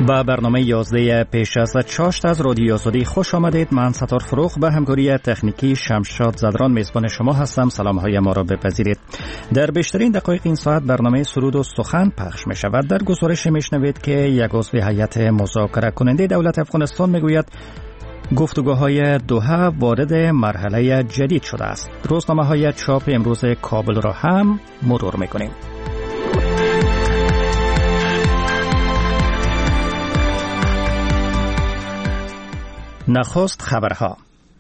با برنامه 11 پیش از چاشت از رادیو آزادی خوش آمدید. من ستار فروخ به همکاری تکنیکی شمشاد زدران میزبان شما هستم. سلام های ما را بپذیرید. در بیشترین دقایق این ساعت برنامه سرود و سخن پخش می شود. در گزارش میشنوید که یک عضو هیئت مذاکره کننده دولت افغانستان میگوید گفتگوهای دوحه وارد مرحله جدید شده است. روزنامه های چاپ امروز کابل را هم مرور میکنیم. نخست خبرها.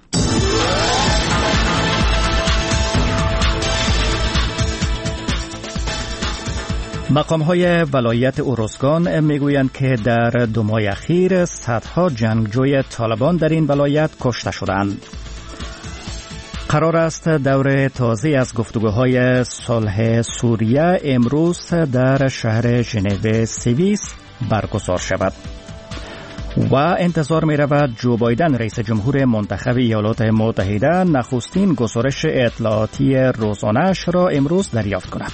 مقام‌های ولایت ارزگان میگویند که در 2 ماه اخیر صدها جنگجوی طالبان در این ولایت کشته شدند. قرار است دور تازه از گفتگوهای صلح سوریه امروز در شهر ژنو سوئیس برگزار شود. و انتظار می رود جو بایدن رئیس جمهور منتخب ایالات متحده نخستین گزارش اطلاعاتی روزانه‌اش را امروز دریافت کند.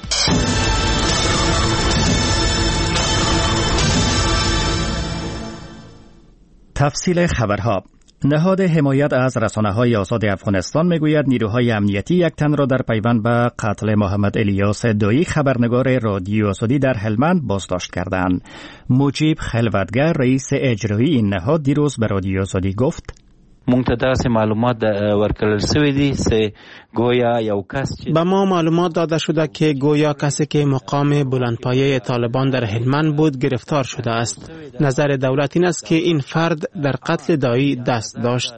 تفصیل خبرها. نهاد حمایت از رسانه‌های آزاد افغانستان میگوید نیروهای امنیتی یک تن را در پیوند به قتل محمد الیاس دویی خبرنگار رادیو آزادی در هلمند بازداشت کردند. مجیب خلوتگر رئیس اجرایی این نهاد دیروز به رادیو آزادی گفت مونږ ته داسې معلومات ورکړل شوي دي چې گویا یو کس به ما معلومات داده شده که گویا کسی که مقام بلندپایه طالبان در هلمند بود گرفتار شده است. نظر دولت این است که این فرد در قتل دایی دست داشت.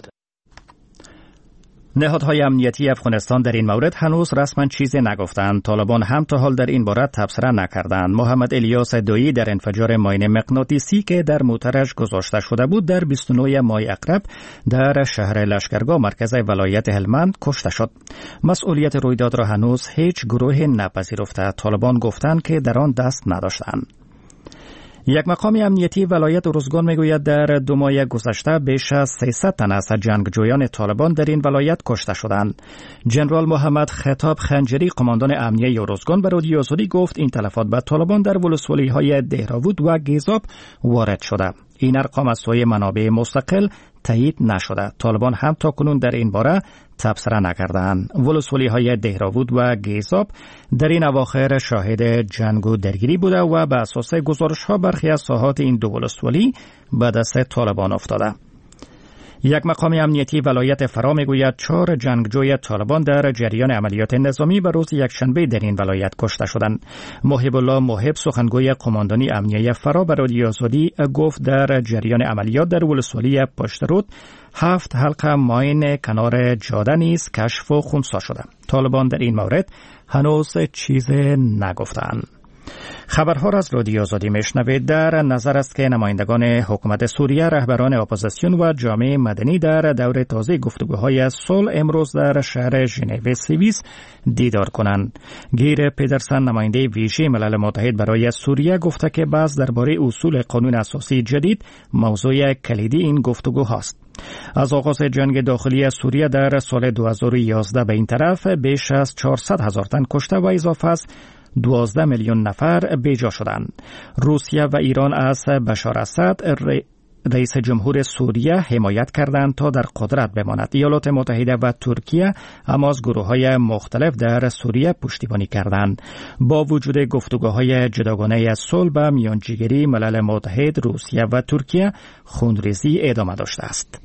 نهادهای امنیتی افغانستان در این مورد هنوز رسما چیزی نگفتند. طالبان هم تا حال در این باره تبصره نکردند. محمد الیاس دویی در انفجار ماین مغناطیسی که در موترش گذاشته شده بود در 29 ماه اقرب در شهر لشکرگاه مرکز ولایت هلمند کشته شد. مسئولیت رویداد را هنوز هیچ گروه نپذیرفته. طالبان گفتند که در آن دست نداشتند. یک مقام امنیتی ولایت ارزگان میگوید در 2 ماه گذشته بیش از 300 تن از جنگجویان طالبان در این ولایت کشته شدند. جنرال محمد خطاب خنجری قماندان امنیه ارزگان به رادیو آزادی گفت این تلفات به طالبان در ولسوالی‌های دهراود و گیزاب وارد شده. این ارقام از سوی منابع مستقل تایید نشده. طالبان هم تا کنون در این باره تبصره نکردند. ولسوالی‌های دهراود و گیزاب در این اواخر شاهد جنگ و درگیری بوده و به اساس گزارش‌ها برخی از ساحات این دو ولسوالی به دست طالبان افتاده. یک مقام امنیتی ولایت فرا میگوید 4 جنگجوی طالبان در جریان عملیات نظامی به روز یکشنبه در این ولایت کشته شدند. محب الله محب سخنگوی قماندانی امنیه فرا به رادیو آزادی گفت در جریان عملیات در ولسوالی پشترود 7 حلقه ماین کنار جاده نیز کشف و خنثی شده. طالبان در این مورد هنوز چیز نگفتند. خبرها را از رادیو آزادی میشنوید. در نظر است که نمایندگان حکومت سوریه، رهبران اپوزیسیون و جامعه مدنی در دور تازه گفتگوهای صلح امروز در شهر ژنو سوئیس دیدار کنند. گیر پیدرسن نماینده ویژه ملل متحد برای سوریه گفته که بحث درباره اصول قانون اساسی جدید موضوع کلیدی این گفتگوهاست. از آغاز جنگ داخلی سوریه در سال 2011 به این طرف بیش از 400,000 تن کشته و اضافه از 12 میلیون نفر بیجا شدند. روسیه و ایران از بشار اسد رئیس جمهور سوریه حمایت کردند تا در قدرت بماند. ایالات متحده و ترکیه اما از گروه‌های مختلف در سوریه پشتیبانی کردند. با وجود گفتگوهای جداگانه صلح و میانجیگری ملل متحد، روسیه و ترکیه خونریزی ادامه داشته است.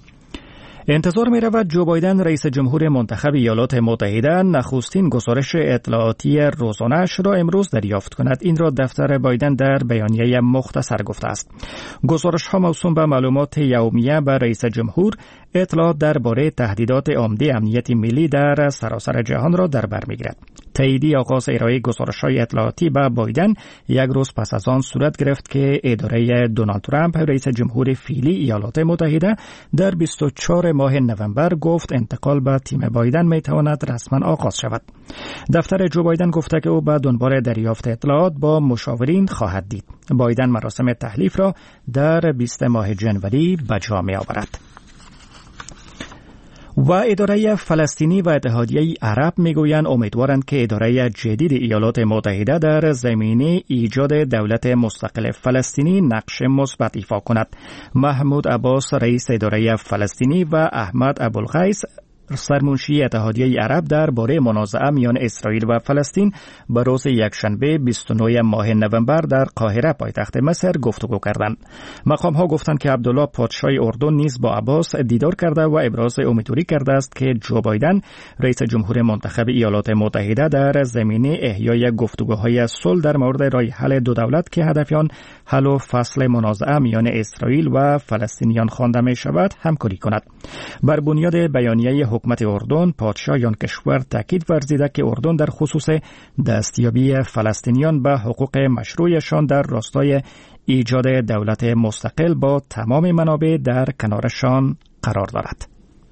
انتظار می رود جو بایدن رئیس جمهور منتخب ایالات متحده نخستین گزارش اطلاعاتی روزانه‌اش را امروز دریافت کند. این را دفتر بایدن در بیانیه مختصر گفته است. گزارش ها موسوم به معلومات یومیه به رئیس جمهور اطلاعات درباره تهدیدات عمده امنیت ملی در سراسر جهان را در بر می‌گیرد. تاییدی آغاز ارائه گزارش‌های اطلاعاتی به بایدن یک روز پس از آن صورت گرفت که اداره دونالد ترامپ رئیس جمهور فعلی ایالات متحده در 24 ماه نوامبر گفت انتقال به تیم بایدن می‌تواند رسما آغاز شود. دفتر جو بایدن گفته که او به دنبال دریافت اطلاعات با مشاورین خواهد دید. بایدن مراسم تحلیف را در 20 ماه ژانویه به جا می‌آورد. و اداره فلسطینی و اتحادیه عرب میگویند امیدوارند که اداره جدید ایالات متحده در زمینه ایجاد دولت مستقل فلسطینی نقش مثبت ایفا کند. محمود عباس رئیس اداره فلسطینی و احمد ابوالغیث سرمنشی اتحادیه عرب در باره منازعه میان اسرائیل و فلسطین به روز یکشنبه 29 ماه نوامبر در قاهره پایتخت مصر گفتگو کردند. مقام‌ها گفتند که عبدالله پادشاه اردن نیز با عباس دیدار کرده و ابراز امیدواری کرده است که جو بایدن رئیس جمهور منتخب ایالات متحده در زمینه احیای گفتگوهای صلح در مورد راه حل دو دولت که هدف آن حل و فصل منازعه میان اسرائیل و فلسطینیان خوانده می شود همکاری کند. بر بنیاد بیانیه حکومت اردن، پادشاه آن کشور تاکید ورزیده که اردن در خصوص دستیابی فلسطینیان به حقوق مشروعشان در راستای ایجاد دولت مستقل با تمام منابع در کنارشان قرار دارد.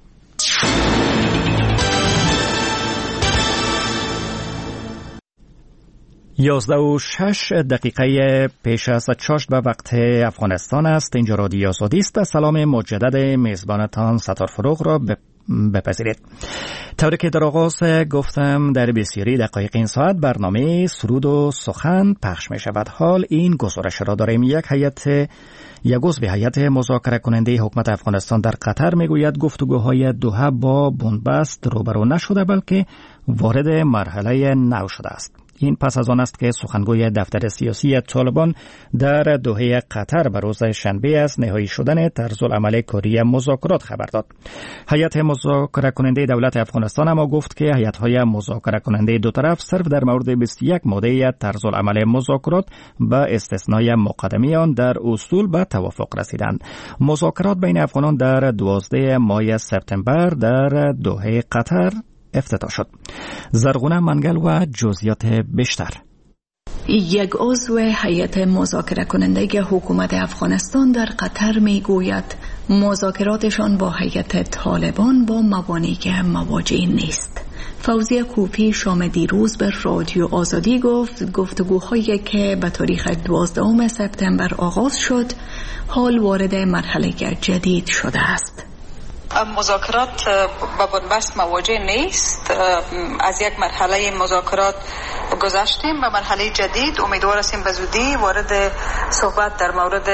11:06 پیش از چاشت به وقت افغانستان است. اینجا رادیو آزادی است. سلام مجدد میزبانتان ستار فروغ را بپذیرید. طوری که در آغاز گفتم در بسیاری دقایق این ساعت برنامه سرود و سخن پخش می شود. حال این گزارش را داریم. یک عضو هیئت مذاکره کننده حکومت افغانستان در قطر میگوید گفتگوهای دوحه با بنبست روبرو نشده بلکه وارد مرحله نو شده است. این پس از آن است که سخنگوی دفتر سیاسی طالبان در دوحه قطر به روز شنبه از نهایی شدن طرزالعمل کاری مذاکرات خبر داد. هیئت مذاکره کننده دولت افغانستان اما گفت که هیئت‌های مذاکره کننده دو طرف صرف در مورد 21 ماده طرزالعمل مذاکرات به استثنای مقدمه آن در اصول به توافق رسیدند. مذاکرات بین افغانان در 12 ماه سپتامبر در دوحه قطر افتتاح شد. زرغونه منگل و جزئیات بیشتر. یک عضو هیئت مذاکره کننده حکومت افغانستان در قطر میگوید مذاکراتشان با هیئت طالبان با موانع مواجه نیست. فوزیه کوپی شام دیروز به رادیو آزادی گفت گفتگوهایی که به تاریخ 12 سپتامبر آغاز شد حال وارد مرحله جدید شده است. مذاکرات با بنبست مواجه نیست. از یک مرحله مذاکرات گذشتیم به مرحله جدید. امیدوار هستیم به زودی وارد صحبت در مورد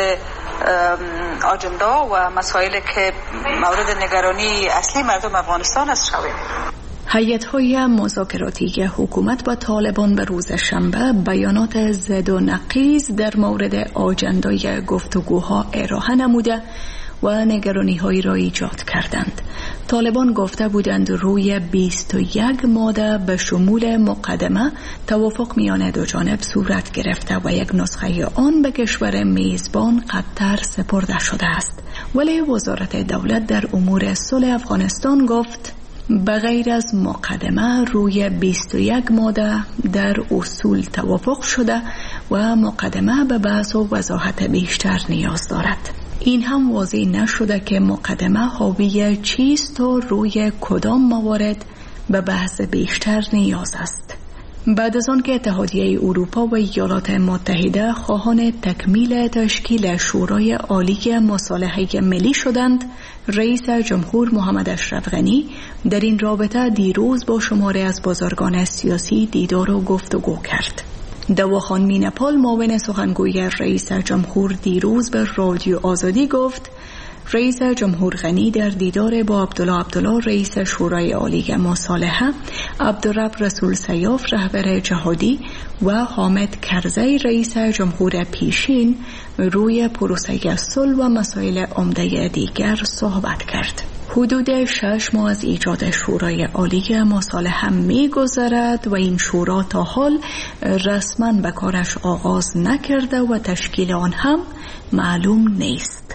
آجندا و مسائلی که مورد نگرانی اصلی مردم افغانستان است شویم. هیئت‌های مذاکراتی حکومت با طالبان به روز شنبه بیانات زد و نقیض در مورد آجندای گفتگوها ارائه نموده و نگرانی‌هایی را ایجاد کردند. طالبان گفته بودند روی 21 ماده به شمول مقدمه توافق میان دو جانب صورت گرفته و یک نسخه آن به کشور میزبان قطر سپرده شده است. ولی وزارت دولت در امور صلح افغانستان گفت بغیر از مقدمه روی 21 ماده در اصول توافق شده و مقدمه به بحث و وضاحت بیشتر نیاز دارد. این هم واضح نشده که مقدمه حاوی چیست و روی کدام موارد به بحث بیشتر نیاز است. بعد از آن که اتحادیه اروپا و ایالات متحده خواهان تکمیل تشکیل شورای عالی مصالحه ملی شدند، رئیس جمهور محمد اشرف غنی در این رابطه دیروز با شماری از بزرگان سیاسی دیدار و گفتگو کرد. دواخان مینپال معاون سخنگوی رئیس جمهور دیروز به رادیو آزادی گفت رئیس جمهور غنی در دیدار با عبدالله رئیس شورای عالی مصالحه، عبدالرب رسول سیاف رهبر جهادی و حامد کرزی رئیس جمهور پیشین روی پروسه صلح و مسائل عمده دیگر صحبت کرد. حدود 6 ماه از ایجاد شورای عالی مصالحه می‌گذرد و این شورا تا حال رسما به کارش آغاز نکرده و تشکیل آن هم معلوم نیست.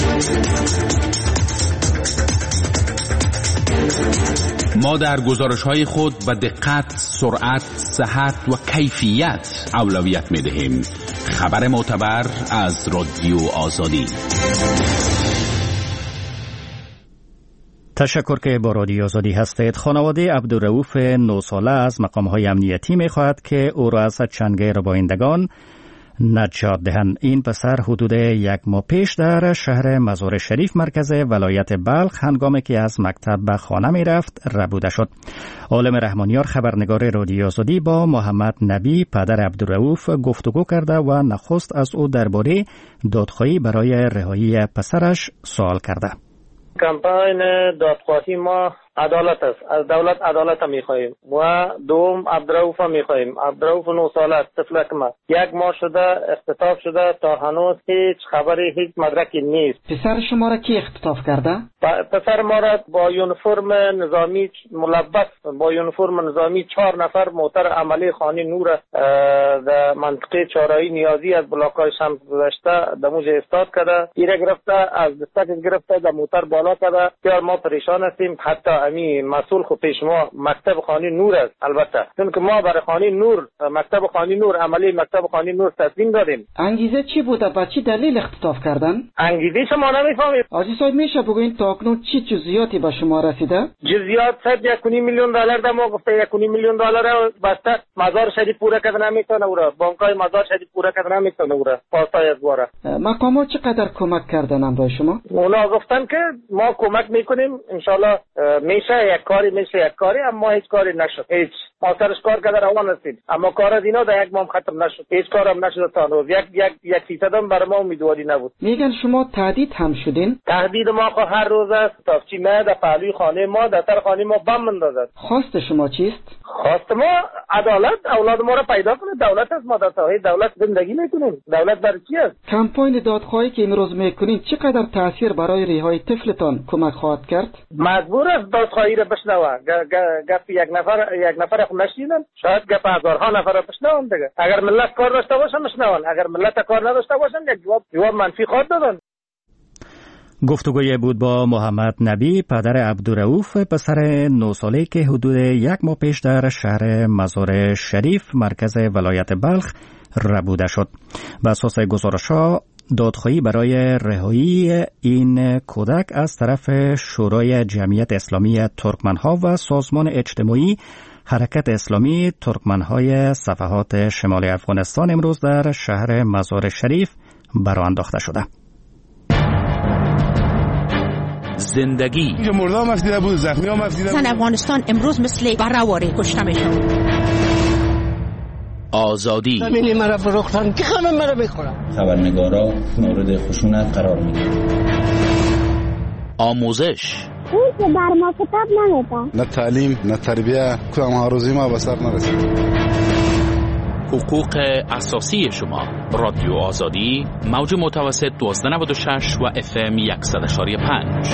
ما در گزارش‌های خود به دقت، سرعت، صحت و کیفیت اولویت می‌دهیم. خبر معتبر از رادیو آزادی. تشکر که با رادیو آزادی هستید. خانواده عبدالرؤوف 9 ساله از مقام‌های امنیتی می‌خواهد که او را از چنگ ربایندگان نجات دهند. این پسر حدود 1 ماه پیش در شهر مزار شریف مرکز ولایت بلخ هنگامی که از مکتب به خانه می رفت ربوده شد. عالم رحمانیار خبرنگار رادیو آزادی با محمد نبی پدر عبدالرؤوف گفتگو کرده و نخست از او درباره دادخواهی برای رهایی پسرش سوال کرده. کمپاین دادخواهی ما عدالت است. از دولت عدالت می‌خواهیم و دوم عبدالرؤوف می‌خواهیم. عبدالرؤوف 9 ساله است، طفلک ما 1 ماه شده اختطاف شده، تا هنوز هیچ خبری، هیچ مدرکی نیست. پسر شما را کی اختطاف کرده؟ پسر ما را با یونیفرم نظامی ملبس با یونیفرم نظامی 4 نفر موتر عملی خانی نور در منطقه چهارراهی نیازی از بلاک‌های شمس گذشته در موجه استاد کرده. ایره گرفته، از دستک گرفته، در موتر بالا کرده. بسیار ما پریشان هستیم. حتی امی مسئول خود پیش ما مکتب خانی نور است، البته چون که ما برای خانی نور، مکتب خانی نور، عملی مکتب خانی نور تسلیم دادیم. انگیزه چی بوده؟ با چی دلیل اختطاف کردن؟ انگیزه شما نمیفهمید. آجی صاحب میشه بگوین تا اکنون چی جزئیاتی به شما رسیده؟ جزئیات صد 1.5 میلیون دلار ده ما گفته 1.5 میلیون دلار بسته مزار شریف پوره کردن نمیتونه اورا، بانکای مزار شریف پوره کردن نمیتونه اورا، پاسای از باره. مقامات چقدر کمک کردن امروز شما؟ اونا گفتن که ما کمک میکنیم ان شاء الله میشه یک کاری اما هیچ کاری نشد. هیچ ما سرش کار کرده روان هستیم اما کار از اینا در 1 ماه ختم نشد. هیچ کارم نشد تا روز. یک فیصد هم برای ما امیدواری نبود. میگن شما تهدید هم شدین؟ تهدید ما خو هر روز است. تافچی ما در پهلوی خانه ما، در سر خانه ما بم اندازد. خواست شما چیست؟ خواست ما عدالت، اولاد ما را پیدا کنه. دولت است، ما در ساحه دولت زندگی میکنیم. دولت برای چی است؟ کمپاین دادخواهی که امروز میکنین چقدر تاثیر برای رهایی طفلتان کمک خواهد کرد؟ مجبور است دادخواهی را بشنوه. گپ یک نفر خو نشینن، شاید گپ هزارها نفر را بشنون دیگه. اگر ملت کار داشته باشن بشنون، اگر ملت کار نداشته باشن یک جواب منفی خواهد دادن. گفتگوی بود با محمد نبی پدر عبدالرؤوف پسر 9 ساله که حدود 1 ماه پیش در شهر مزار شریف مرکز ولایت بلخ ربوده شد. بر اساس گزارش‌ها دادخواهی برای رهایی این کودک از طرف شورای جمعیت اسلامی ترکمنها و سازمان اجتماعی حرکت اسلامی ترکمنهای صفحات شمال افغانستان امروز در شهر مزار شریف برآ انداخته شده. زندگی اینجا مردا مفدیده بود، زخمی ها مفدیده بود. افغانستان امروز مثل برهواری کشته میشه. آزادی زمینی مرا فروختن که خمه مرا بخورم. خبرنگارا مورد خشونت قرار میگیرن. آموزش اون که بر ما کتاب نمیده. نه تعلیم نه تربیه، کدام هاروزی ما به سر نرسید. حقوق اساسی شما. رادیو آزادی موج متوسط 1296 و FM 100.5.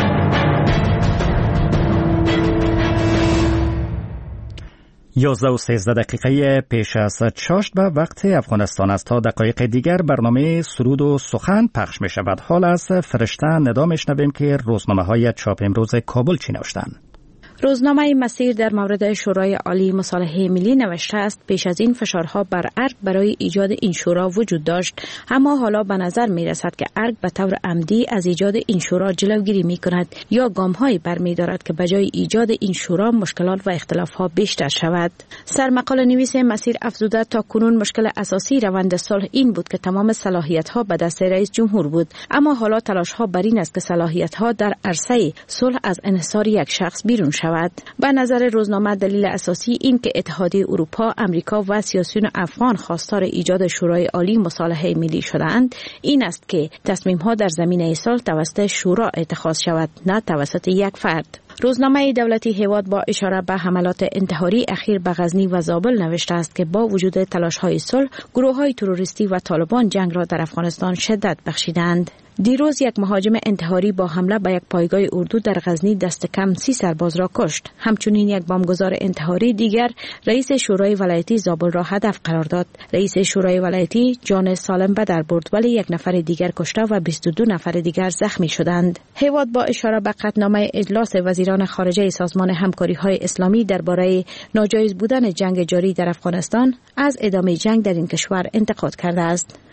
11:13 پیش از چاشت به وقت افغانستان است. تا دقایق دیگر برنامه سرود و سخن پخش می شود. حال از فرشته ندا می شنویم که روزنامه های چاپ امروز کابل چی نوشتند. روزنامه مسیر در مورد شورای عالی مصالحه ملی نوشته است پیش از این فشارها بر ارگ برای ایجاد این شورا وجود داشت، اما حالا به نظر می رسد که ارگ به طور عمدی از ایجاد این شورا جلوگیری می کند یا گام‌هایی برمی دارد که بجای ایجاد این شورا مشکلات و اختلاف‌ها بیشتر شود. سرمقاله نویس مسیر افزوده تا کنون مشکل اساسی روند صلح این بود که تمام صلاحیت‌ها به دست رئیس جمهور بود، اما حالا تلاش‌ها بر این است که صلاحیت‌ها در عرصه صلح از انحصار یک شخص بیرون شود. به نظر روزنامه دلیل اساسی این که اتحادیه اروپا، امریکا و سیاسیون افغان خواستار ایجاد شورای عالی مصالحه ملی شده‌اند این است که تصمیم‌ها در زمینه صلح توسط شورا اتخاذ شود، نه توسط یک فرد. روزنامه دولتی هیواد با اشاره به حملات انتحاری اخیر به غزنی و زابل نوشته است که با وجود تلاش‌های صلح، گروه‌های تروریستی و طالبان جنگ را در افغانستان شدت بخشیدند. دیروز یک مهاجم انتحاری با حمله به یک پایگاه اردو در غزنی دست کم 30 سرباز را کشت. همچنین یک بمبگذار انتحاری دیگر رئیس شورای ولایتی زابل را هدف قرار داد. رئیس شورای ولایتی جان سالم به در برد ولی یک نفر دیگر کشته و 22 نفر دیگر زخمی شدند. هیواد با اشاره به قطعنامه اجلاس وزیران خارجه سازمان همکاری‌های اسلامی درباره ناجایز بودن جنگ جاری در افغانستان از ادامه جنگ در این کشور انتقاد کرده است.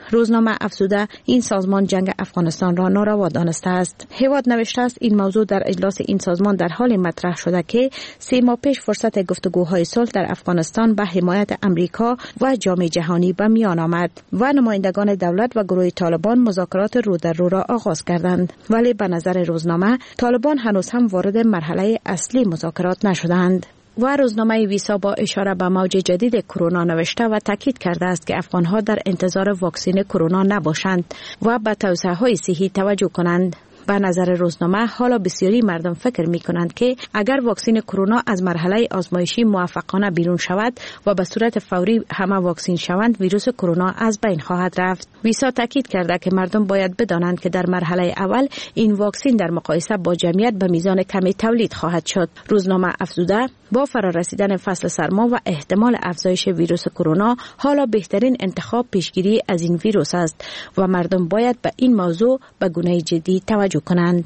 روزنامه افزوده این سازمان جنگ افغانستان را ناروا دانسته است. هواد نوشته است این موضوع در اجلاس این سازمان در حال مطرح شده که 3 ماه پیش فرصت گفتگوهای صلح در افغانستان به حمایت امریکا و جامعه جهانی به میان آمد و نمایندگان دولت و گروه طالبان مذاکرات رو در رو را آغاز کردند، ولی به نظر روزنامه طالبان هنوز هم وارد مرحله اصلی مذاکرات نشدند. و روزنامه ویسا با اشاره به موج جدید کرونا نوشته و تاکید کرده است که افغانها در انتظار واکسن کرونا نباشند و به توصیه‌های صحی توجه کنند. به نظر روزنامه حالا بسیاری مردم فکر می کنند که اگر واکسن کرونا از مرحله آزمایشی موفقانه بیرون شود و به صورت فوری همه واکسن شوند، ویروس کرونا از بین خواهد رفت. ویسا تاکید کرده که مردم باید بدانند که در مرحله اول این واکسن در مقایسه با جمعیت به میزان کمی تولید خواهد شد. روزنامه افزوده با فرارسیدن فصل سرما و احتمال افزایش ویروس کرونا حالا بهترین انتخاب پیشگیری از این ویروس است و مردم باید به این موضوع به گونه جدی توجه کنند.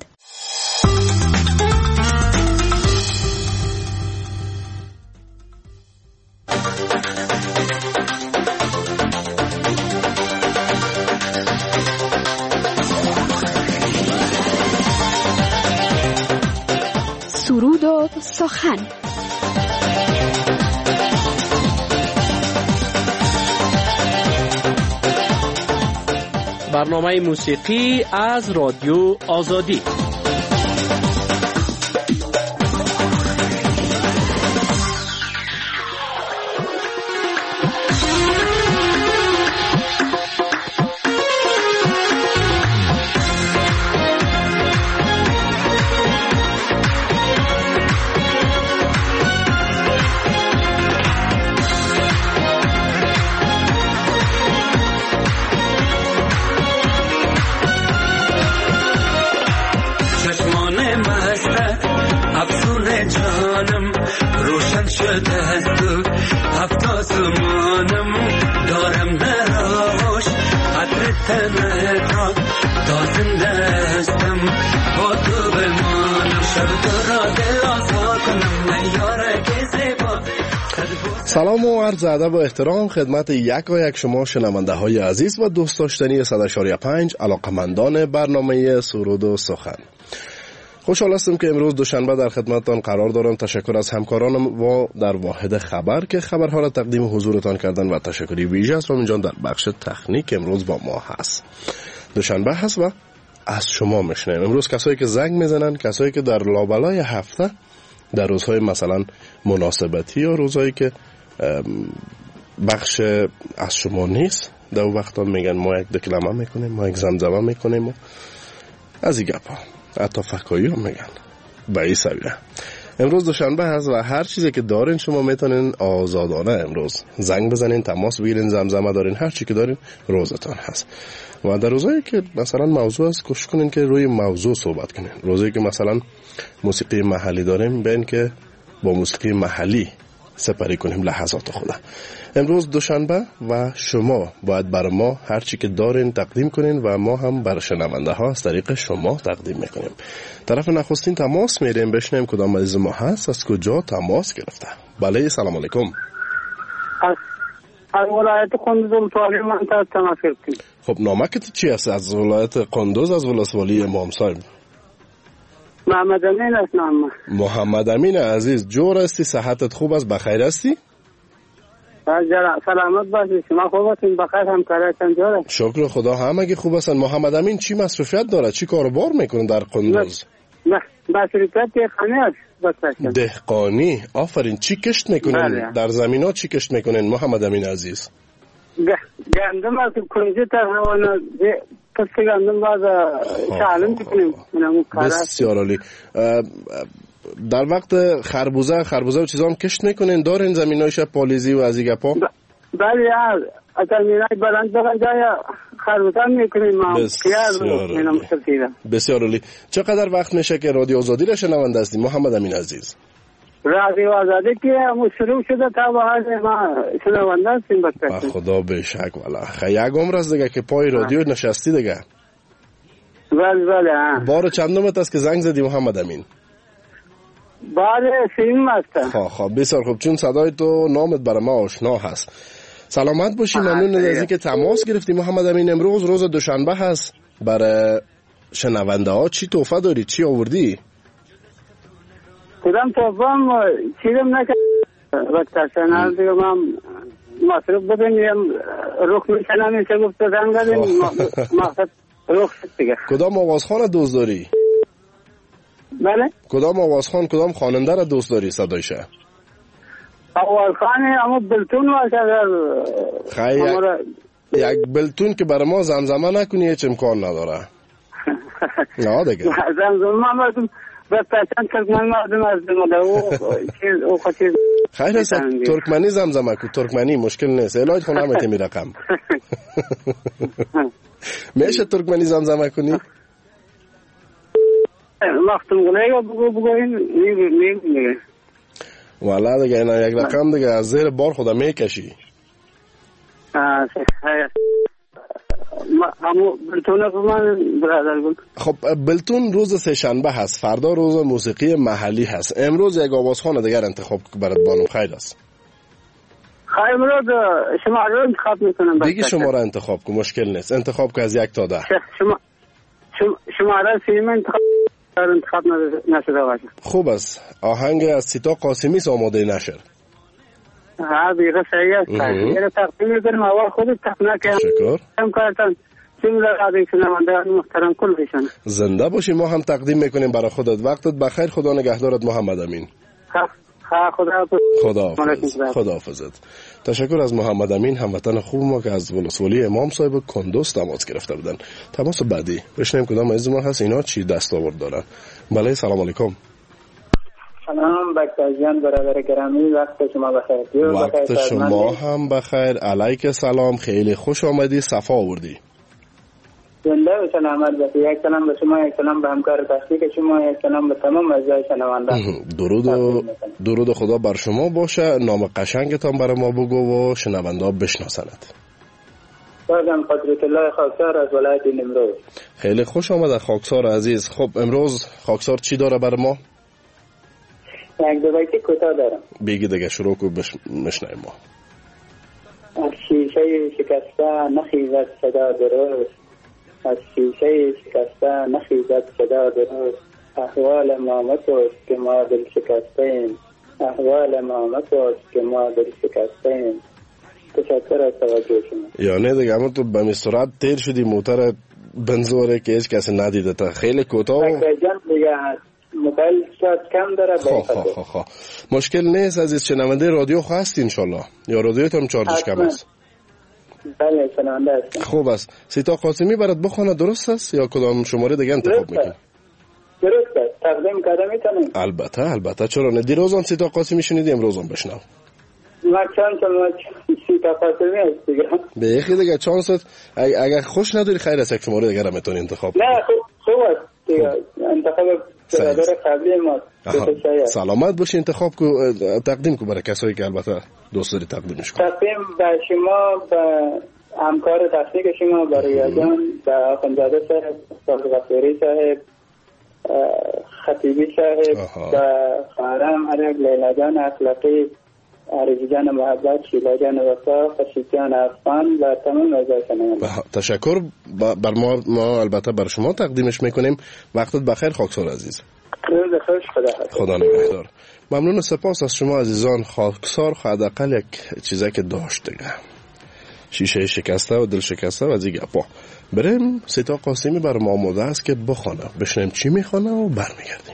سرود و سخن. برنامه موسیقی از رادیو آزادی. سلام و عرض ادب و احترام خدمت یک شما شنونده های عزیز و دوست داشتنی 100.5 علاقمندان برنامه سرود و سخن. خوشحال هستم که امروز دوشنبه در خدمتتان قرار دارم. تشکر از همکارانم و در واحد خبر که خبرها را تقدیم حضورتان کردن و تشکری ویژه از رامین جان در بخش تکنیک امروز با ما هست. دوشنبه هست و از شما میشنیم امروز کسایی که زنگ میزنن، کسایی که در لابلای هفته در روزهای مثلا مناسبتی یا روزهایی که بخش از شما نیست در وقتا میگن ما یک دکلمه میکنیم، ما یک زمزمه میکنیم و از این گپا حتی فکایی هم میگن به این سویه. امروز دوشنبه هست و هر چیزی که دارین شما میتونین آزادانه امروز زنگ بزنین، تماس بگیرین، زمزمه دارین، هر چی که دارین روزتان هست. و در روزایی که مثلا موضوع است کوشش کنین که روی موضوع صحبت کنین. روزایی که مثلا موسیقی محلی داریم بین که با موسیقی محلی سپری کنیم لحظات خدا. امروز دوشنبه و شما باید بر ما هر چی که دارین تقدیم کنین و ما هم بر شنونده ها از طریق شما تقدیم میکنیم. طرف نخستین تماس میریم بشنیم کدام عزیز ما هست، از کجا تماس گرفته. بله سلام علیکم. از ولایت قندوز ولسوالی منطقه تماس گرفتیم. خب نامکت چی است؟ از ولایت قندوز، از ولسوالی امام صاحب. محمد امین است نام. محمد امین عزیز، جور هستی؟ صحتت خوب است؟ بخیر هستی؟ سلامت باشی. شما خوب هستین؟ بخیر؟ همکارتان جور است؟ شکر خدا همگی خوب هستن. محمد امین چی مصروفیت داره؟ چی کاروبار میکنه در قندوز؟ مصروفیت دهقانی است. دهقانی؟ آفرین. چی کشت میکنین؟ در زمینا چی کشت میکنین محمد امین عزیز؟ گندم است. کنجی تر پس گندم باز شالم میکنیم. بسیار عالی. در وقت خربوزه و چیزا هم کشت میکنین؟ دارین زمینایش پالیزی و از این گپا؟ بله یار زمینای بلند جای خربوزه میکنیم. بسیار عالی. چقدر وقت میشه که رادیو آزادی را شنونده هستیم محمد امین عزیز؟ رادیو آزادی که شروع شده تا به حال ما شنونده هستیم. خدا به شک والا. یک عمر است دیگه که پای رادیو نشستی دیگه. بله. بار چندمت است که زنگ زدی محمد امین؟ بار سیم است. خب بسیار خوب. چون صدای تو نامت برای ما آشنا هست. سلامت باشی. ممنون از اینکه تماس گرفتی محمد امین. امروز روز دوشنبه هست. برای شنونده ها چی تحفه داری؟ چی آوردی؟ کدام تحفه هم چیزم نکرد وقت سنال دیگه من مصرف بدنیم رخ میشنم این چه گفت زنگ دادیم مقصد رخ دیگه. کدام آوازخان دوست داری؟ بله؟ کدام آوازخان، کدام خواننده را دوست داری صدایشه؟ آوازخان اما بلتون واسه یک بلتون که برای ما زمزمه نکنی هیچ امکان نداره. نه دیگه زمزمه مردم بسیار ترکمنی مردم از دمده او خطیز خیلی است. ترکمنی زمزمه کو، ترکمنی مشکل نیست. الهی خونم اتمی رقم میشه ترکمنی زمزمه کنی؟ وقتم گونه بگو میگه والا دیگه اینا یک رقم دیگه از زیر بار خدا میکشی. خب بلتون روز سه‌شنبه هست، فردا روز موسیقی محلی هست. امروز یک آوازخوان دیگر انتخاب برات بانم. خیر است. خیر امروز شما رو انتخاب میکنم. دیگه شما را انتخاب کن، مشکل نیست. انتخاب که از 1 تا 10. شما را سینما انتخاب نشده باشه. خوب است. آهنگ از سیتا قاسمی آماده نشر. ها دیگه صحیح است. یه تقدیم می‌کنم اول خودت تقدیم کنم. شکر. هم کارتان جمله عادی شنوندگان محترم کلشون. زنده باشی. ما هم تقدیم میکنیم برای خودت. وقتت بخیر. خدا نگهدارت محمد امین. خداحافظت. تشکر از محمد امین، هموطن خوب ما که از ولسوالی امام صاحب کندوز تماس گرفته بودن. تماس بعدی بشنیم کدام از ما هست، اینا چی دستاورد دارن. بله سلام علیکم. سلام بکتاجیان برادر گرامی، وقت شما بخیر. وقت شما هم بخیر. علیک سلام. خیلی خوش آمدی. صفا آوردی. زنده و سلامت باشی. یک سلام به شما، یک سلام به همکار تحقیق شما، یک سلام به تمام اعضای شنوندگان. درود خدا بر شما باشه. نام قشنگتان برای ما بگو و شنوندا بشناسنت. بازم قدرت الله خاکسار از ولایت نیمروز. خیلی خوش آمد خاکسار عزیز. خب امروز خاکسار چی داره برای ما؟ یک دو بیتی کوتاه دارم. بگی دیگه شروع کو بشنویم ما. از شیشه شکسته نخیزد صدا درست، از شیشه شکسته نخیزد صدا درست، احوال ما متوست که ما دل شکستیم، احوال ما متوست که ما دل شکستیم. تشکر از توجه شما. یعنی دیگه همون تو به سرعت تیر شدی موتر بنزوره که هیچ کسی ندیده تا. خیلی کوتاه جان دیگه موبایل شاید کم داره. مشکل نیست عزیز. شنونده رادیو هستی انشالله یا رادیوتون چارجش کم است؟ بله شنونده هستم. خوب است. سیتا قاسمی برات بخونه درست است یا کدام شماره دیگه انتخاب میکنی؟ درست است. تقدیم کرده میتونیم؟ البته چرا نه. دیروزم سیتا قاسمی شنیدی، امروزم بشنو. ما چند سیتا قاسمی هست دیگه. به یکی دیگه چانست. اگر خوش نداری خیر است، یک شماره دیگه را میتونی انتخاب کنی. نه خوب است دیگه. انتخاب برادر قبلی ما. سلامت باشی. انتخاب کو تقدیم کو برای کسایی که البته دوست داری تقدیمش کنی. تقدیم به شما، به همکار تحقیق شما، برای آجان، به آخوندزاده صاحب، صاحب غفاری صاحب، خطیبی صاحب، به خواهرم عرق، لیلا جان اخلاقی، عرضی جان محبت، شیلا جان وفا، خشید جان افغان و تمام اعضای شنونده. تشکر. بر ما البته بر شما تقدیمش میکنیم. وقتت بخیر خاکسار عزیز. روز خوش. خدا نگهدار. ممنون. سپاس از شما عزیزان. خاکسار حداقل یک چیزی که داشت دیگه. شیشه شکسته و دل شکسته و دیگه گپا. بریم سیتا قاسمی برای ما آماده است که بخونه. بشنیم چی میخونه و برمیگردیم.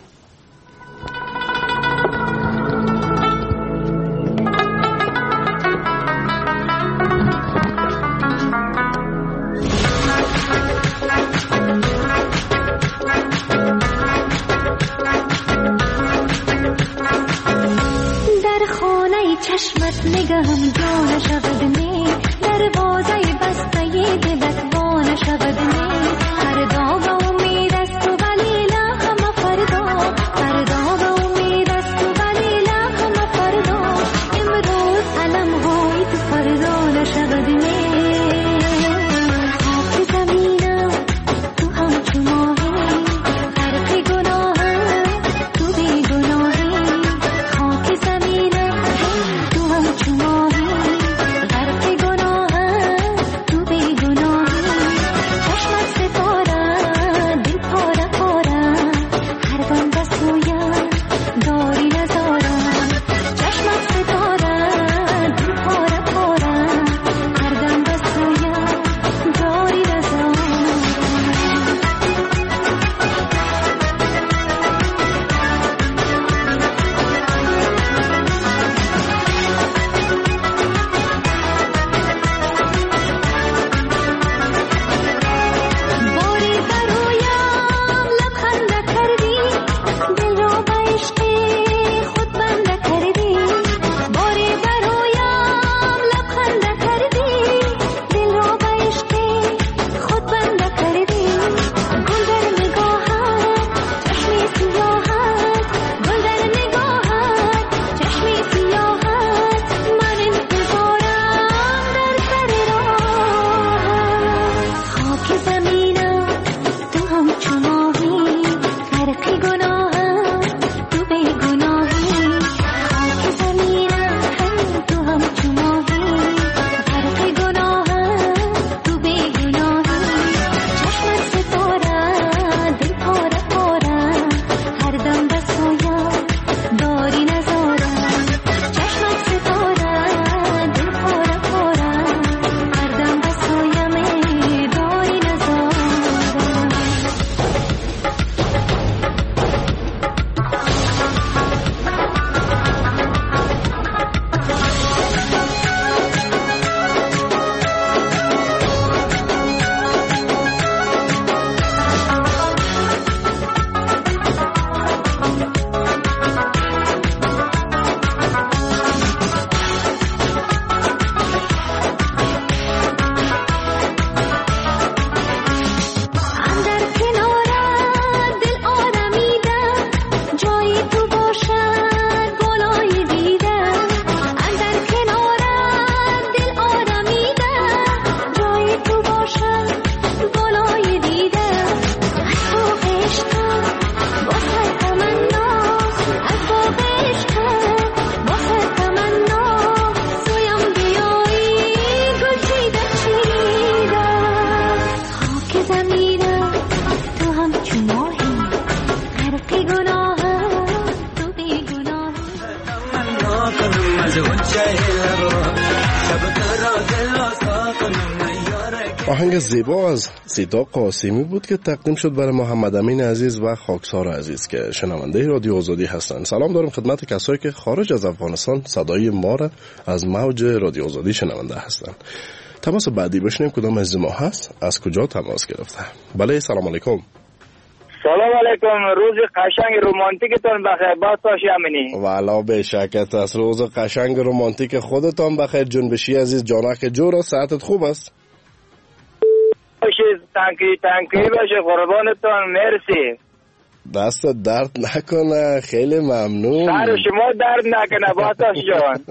چشمت نگهم جا نشود نی، دروازه بسته دلت وا نشود نی. فردا به امید است و ولی همه فردا، فردا به امید است و ولی همه فردا. امروز علم های تو فردا نشود نی. خاک زمینم تو همچو ماهی، غرق گناهم تو بی گناهی. خاک زمینم تو همچو ماهی، غرق گناهم آهنگ زیبا از سیتا قاسمی بود که تقدیم شد برای محمد امین عزیز و خاکسار عزیز که شنونده رادیو آزادی هستند. سلام دارم خدمت کسایی که خارج از افغانستان صدای ما را از موج رادیو آزادی شنونده هستند. تماس بعدی بشنیم کدام از ما هست، از کجا تماس گرفته. بله سلام علیکم. سلام علیکم، روز قشنگ رومانتیکتون بخیر باشی امینی. والا به شکست از روز قشنگ رومانتیک خودتان بخیر جنبشی عزیز. جانک جورا ساعتت خوب است؟ تنکی باشه قربانتون، مرسی. دست درد نکنه، خیلی ممنون. سر شما درد نکنه باتاش جان.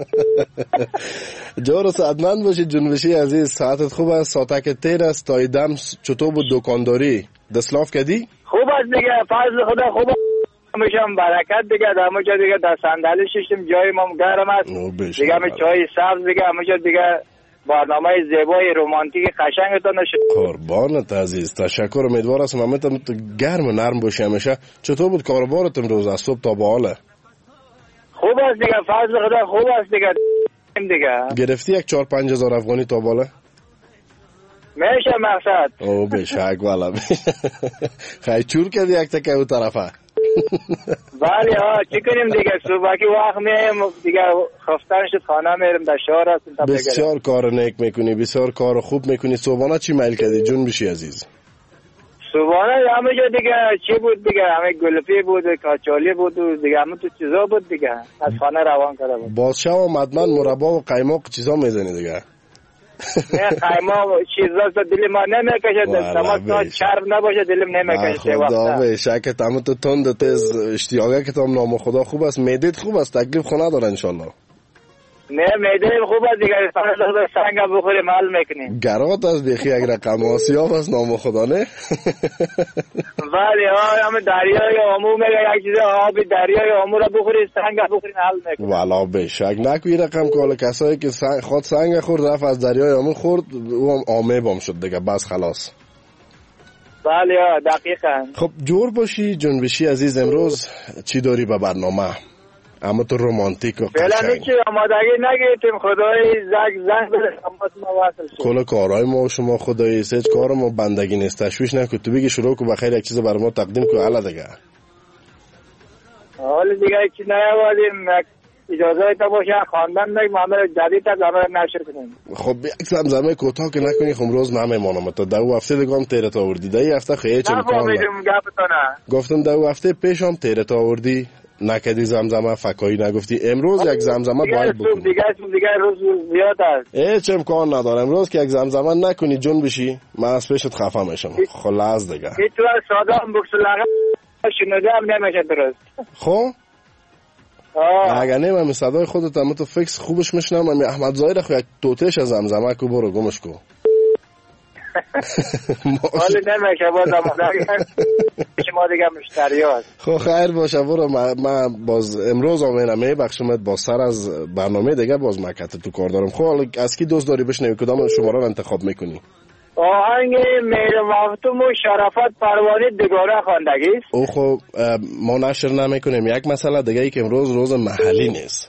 جورا سعدمند باشی جنبشی عزیز. ساعتت خوب است؟ ساعتک تیر است. تا ایدم چطور بود دکانداری؟ دستلاف کردی؟ خوب است دیگه، فضل خدا خوب است. میشم برکت دیگه، همه جا دیگه در صندلی ششتیم، جای ما گرم است دیگه، همه چای سبز دیگه، همه جا دیگه برنامه زیبای رومانتیک قشنگتون نشه. قربانت عزیز، تشکر. امیدوار هستم همه گرم و نرم باشی همیشه. چطور بود کاربارت امروز از صبح تا به حالا؟ خوب است دیگه، فضل خدا خوب است دیگه. گرفتی یک 4-5 هزار افغانی تا بالا؟ میشه مقصد. او بشک والا. خیلی چور کردی یک تکه او طرفه. بله ها، چی کنیم دیگه، صبح که وقت میایم دیگه خفتن شد خانه میرم در شهر هستیم. بسیار کار نیک میکنی، بسیار کار خوب میکنی. صبحانه چی میل کردی جون بشی عزیز؟ صبحانه همه جا دیگه چی بود دیگه، همه گلفی بود، کاچالی بود دیگه، همه تو چیزا بود دیگه، از خانه روان کرده بود. بادشاه و مدمن مربا و قیماق چیزا میزنی دیگه. نه قیماق چیزا تو دل ما نمیکشه، تمام چرب نباشه دلم نمیکشه. خدا به شک تمام تو تند تز اشتیاقه که تام نام خدا خوب است. معدت خوب است، تکلیف خو نداره ان شاء الله. نه معده خوب است دیگه، فقط سنگ بخوریم حل میکنیم. گرات از بخی یک رقم آسیاب است نام خدا نه. ولی هم دریای آمو میگه یک چیز آب دریای آمو را بخورید سنگ بخورید حل میکنیم. والا به شک نکوی رقم کال کسایی که خود سنگ خورد رفت از دریای آمو خورد او هم آمه بام شد دیگه، بس خلاص. بله دقیقاً. خب جور باشی جنبشی عزیز، امروز چی داری به برنامه؟ اما تو رومانتیک و قشنگ. فعلا هیچی آمادگی نگیریم، خدای زنگ بده ما واصل شد. کل کارهای ما و شما خدای هیچ کار ما بندگی نیست. تشویش نکن، تو بگی شروع کو بخیر یک چیز برای ما تقدیم کو حالا دیگه. حالا دیگه چی نیاوردیم، اجازه تا باشه خواندن نگیم عمل جدید تا زمان نشر کنیم. خب یک زمزمه کوتاه که نکنی خب روز نمیمونم. تا دو هفته دیگه هم تیرت آوردی. ده هفته خیلی چم کار گفتم دو هفته پیشم تیرت آوردی نکدی زمزمه فکایی نگفتی. امروز یک زمزمه باید بکنی. دیگه روز زیاد است. هیچ امکان نداره امروز که یک زمزمه نکنی جون بشی من از پیشت خفه میشم. خلاص دیگه تو ساده هم بکس لغت شنوده هم نمیشه درست. خب اگر نه من صدای خودت هم تو فکس خوبش میشنم. من احمد ظاهر خو یک توتش از زمزمه کو برو گمش کو. حالا نمیشه بازم شما دیگه مشتری هست. خب خیر باشه برو. من باز امروز آمینم میبخشمت با سر از برنامه دیگه باز مکت تو کار دارم. خب از کی دوست داری بشنوی کدام شماره رو انتخاب میکنی؟ آهنگ مهر مفتوم و شرافت پروانه دگاره خواندگی است. او خب ما نشر نمیکنیم. یک مسئله دیگه ای که امروز روز محلی نیست.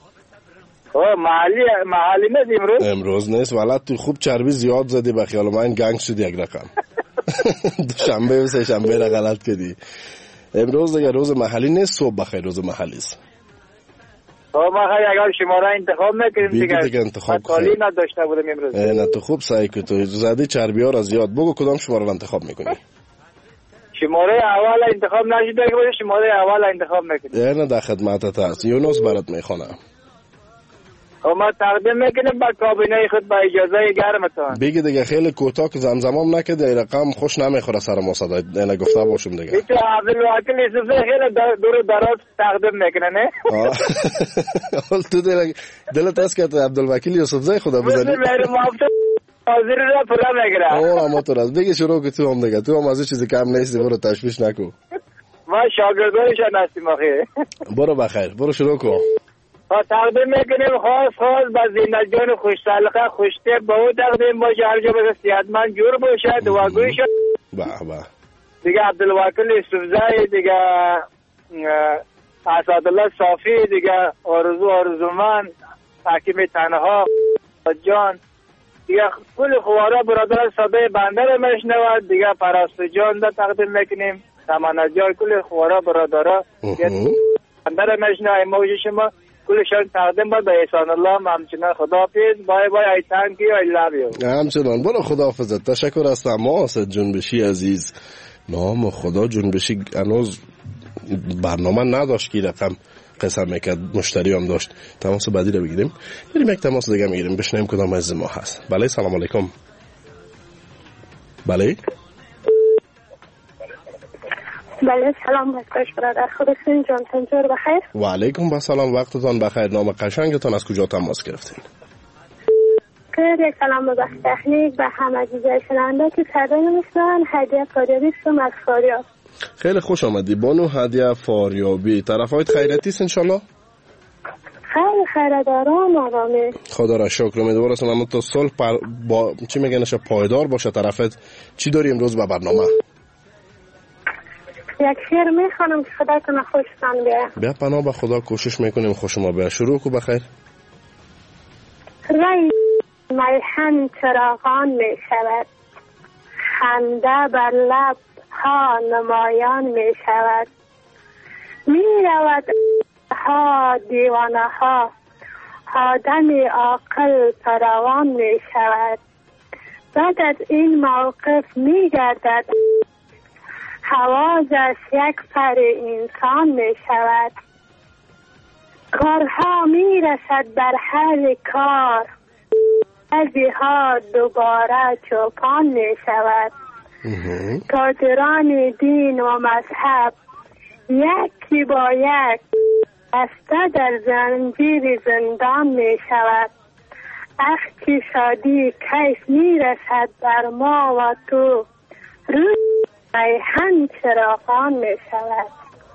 محلی نیست امروز نیست ولد تو خوب چربی زیاد زدی به خیال من گنگ شدی یک رقم. دوشنبه و سه شنبه را غلط کردی. امروز دیگه روز محلی نیست. صبح بخیر روز محلی است. ما اگر شماره انتخاب میکنیم دیگه انتخاب خیلی نداشته بودم امروز. نه تو خوب سعی کن تو زدی چربی ها را زیاد. بگو کدام شماره رو انتخاب میکنی؟ شماره اول انتخاب نشده که باشه شماره اول انتخاب میکنی. نه در خدمتت هست. یونس برات میخونم. ما تقدیم میکنیم با کابینه خود با اجازه گرمتان. بگی دیگه خیلی کوتاه که زمزمام نکرد این رقم خوش نمیخوره سر ما صدا اینا گفته باشم دیگه. تو عبدالوکیل یوسفزی خیلی دور دراز تقدیم میکنه نه؟ حال تو دلت است که عبدالوکیل یوسفزی خدا بزنی. مهر مفتوم حاضر را پورا میگیره. اما تو راست بگی شروع که تو هم دیگه تو هم از چیزی کم نیستی. برو تشویش نکو. ما شاگردانشان هستیم آخه. برو بخیر برو شروع کن. تقدیم میکنیم خاص با زینت جان خوش سلقه خوشته با او تقدیم باشه هر جا بسه صحتمند جور باشه دعاگوی شد. به به دیگه عبدالوکیل یوسفزی دیگه اسدالله صافی دیگه، آرزومند، حکیم تنها جان دیگه، کل خوارا برادر صدای بنده رو میشنود دیگه. پرستو جان دا تقدیم میکنیم، تمنا جای کل خوارا برادرها بنده رو میشنود. موج شما کلشان تقدیم بود به احسان الله. همچنان خداحافظ. بای بای. I thank you. I love you. همچنان برو خداحافظت. تشکر از تماس جنبشی عزیز. نام خدا جنبشی هنوز برنامه نداشت که رقم قسم میکرد، مشتری هم داشت. تماس بعدی رو بگیریم. بریم یک تماس دیگه میگیریم بشنیم کدام از ما هست. بله سلام علیکم. بله بله سلام بسکاش برادر، خودتون جان تنجور بخیر؟ و علیکم السلام، وقتتان بخیر. نام قشنگتان از کجا تماس گرفتین؟ یک سلام به بخش تکنیک، به همه دیگر شنونده که صدای نمیشنن. هدیه فاریابی هستم از فاریاب. خیلی خوش آمدی بانو هدیه فاریابی. طرفایت خیرتی است انشالله؟ خیلی خیرداران آرامی. خدا را شکر. امیدوار هستم اما تا صلح با چی میگنش پایدار باشه طرفت. چی داری امروز به برنامه؟ یک شعر میخوانم که خدا کنه خوشتان بیه. بیا پناه به خدا، کوشش میکنیم خوش ما بیا. شروع کو بخیر. رای میهن چراغان میشود، خنده بر لب ها نمایان میشود، میرود ها دیوانه ها، آدم عاقل فراوان میشود. بعد از این موقف میگردد حوازش یک پر انسان می شود. کارها می رسد بر هر کار، بعضی ها دوباره چوپان می شود. تاجران دین و مذهب یکی با یک بسته در زنجیر زندان می شود. عهد شادی کیف می رسد بر ما و تو، روز میهن چراغان می شود.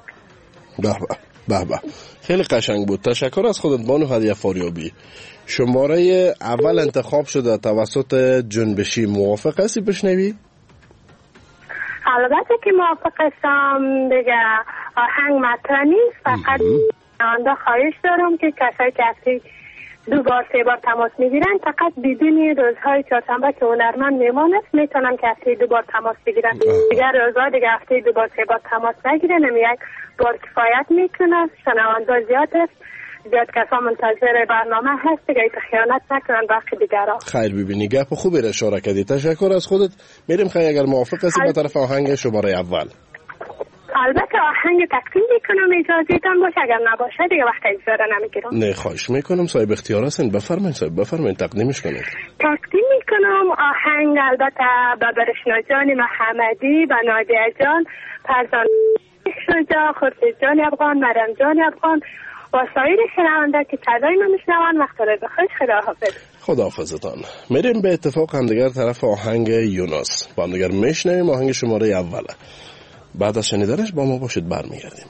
به خیلی قشنگ بود. تشکر از خودت بانو هدیه فاریابی. شماره اول انتخاب شده توسط جنبشی. موافق هستی بشنوی؟ البته که موافق هستم دیگه. آهنگ مطرح نیست، فقط آنده خواهش دارم که کسایی که هفته 2 بار 3 بار تماس میگیرن فقط بدون روزهای چهارشنبه که هنرمند میمانه میتونن که هفته 2 بار تماس بگیرن. دیگر روزها دیگه هفته 2 بار 3 بار تماس نگیرن. یک بار کفایت میکنه. شنونده زیاد است، زیاد کسا منتظر برنامه هست دیگه. خیانت نکنن باقی دیگرها. خیر ببینی گپ خوبی را اشاره کردی. تشکر از خودت. میریم خیلی اگر موافق هستی به طرف آهنگ شماره اول. البته آهنگ تقدیم میکنم اجازهتان باشه، اگر نباشه دیگه وقت اجازه نمیگیرم. نه خواهش میکنم، صاحب اختیار هستین. بفرمایید صاحب، بفرمایید تقدیمش کنید. تقدیم میکنم آهنگ البته به برشنا جان محمدی، به نادیه جان، فرزان شجاع، خورشید جان افغان، مریم جان افغان و سایر شنونده که صدای ما میشنون. وقت را بخیر. خداحافظ. خداحافظتان. میریم به اتفاق همدیگر طرف آهنگ یونس. با همدیگر میشنویم. آهنگ شماره اوله. بعد از شنیدنش با ما باشید، برمیگردیم.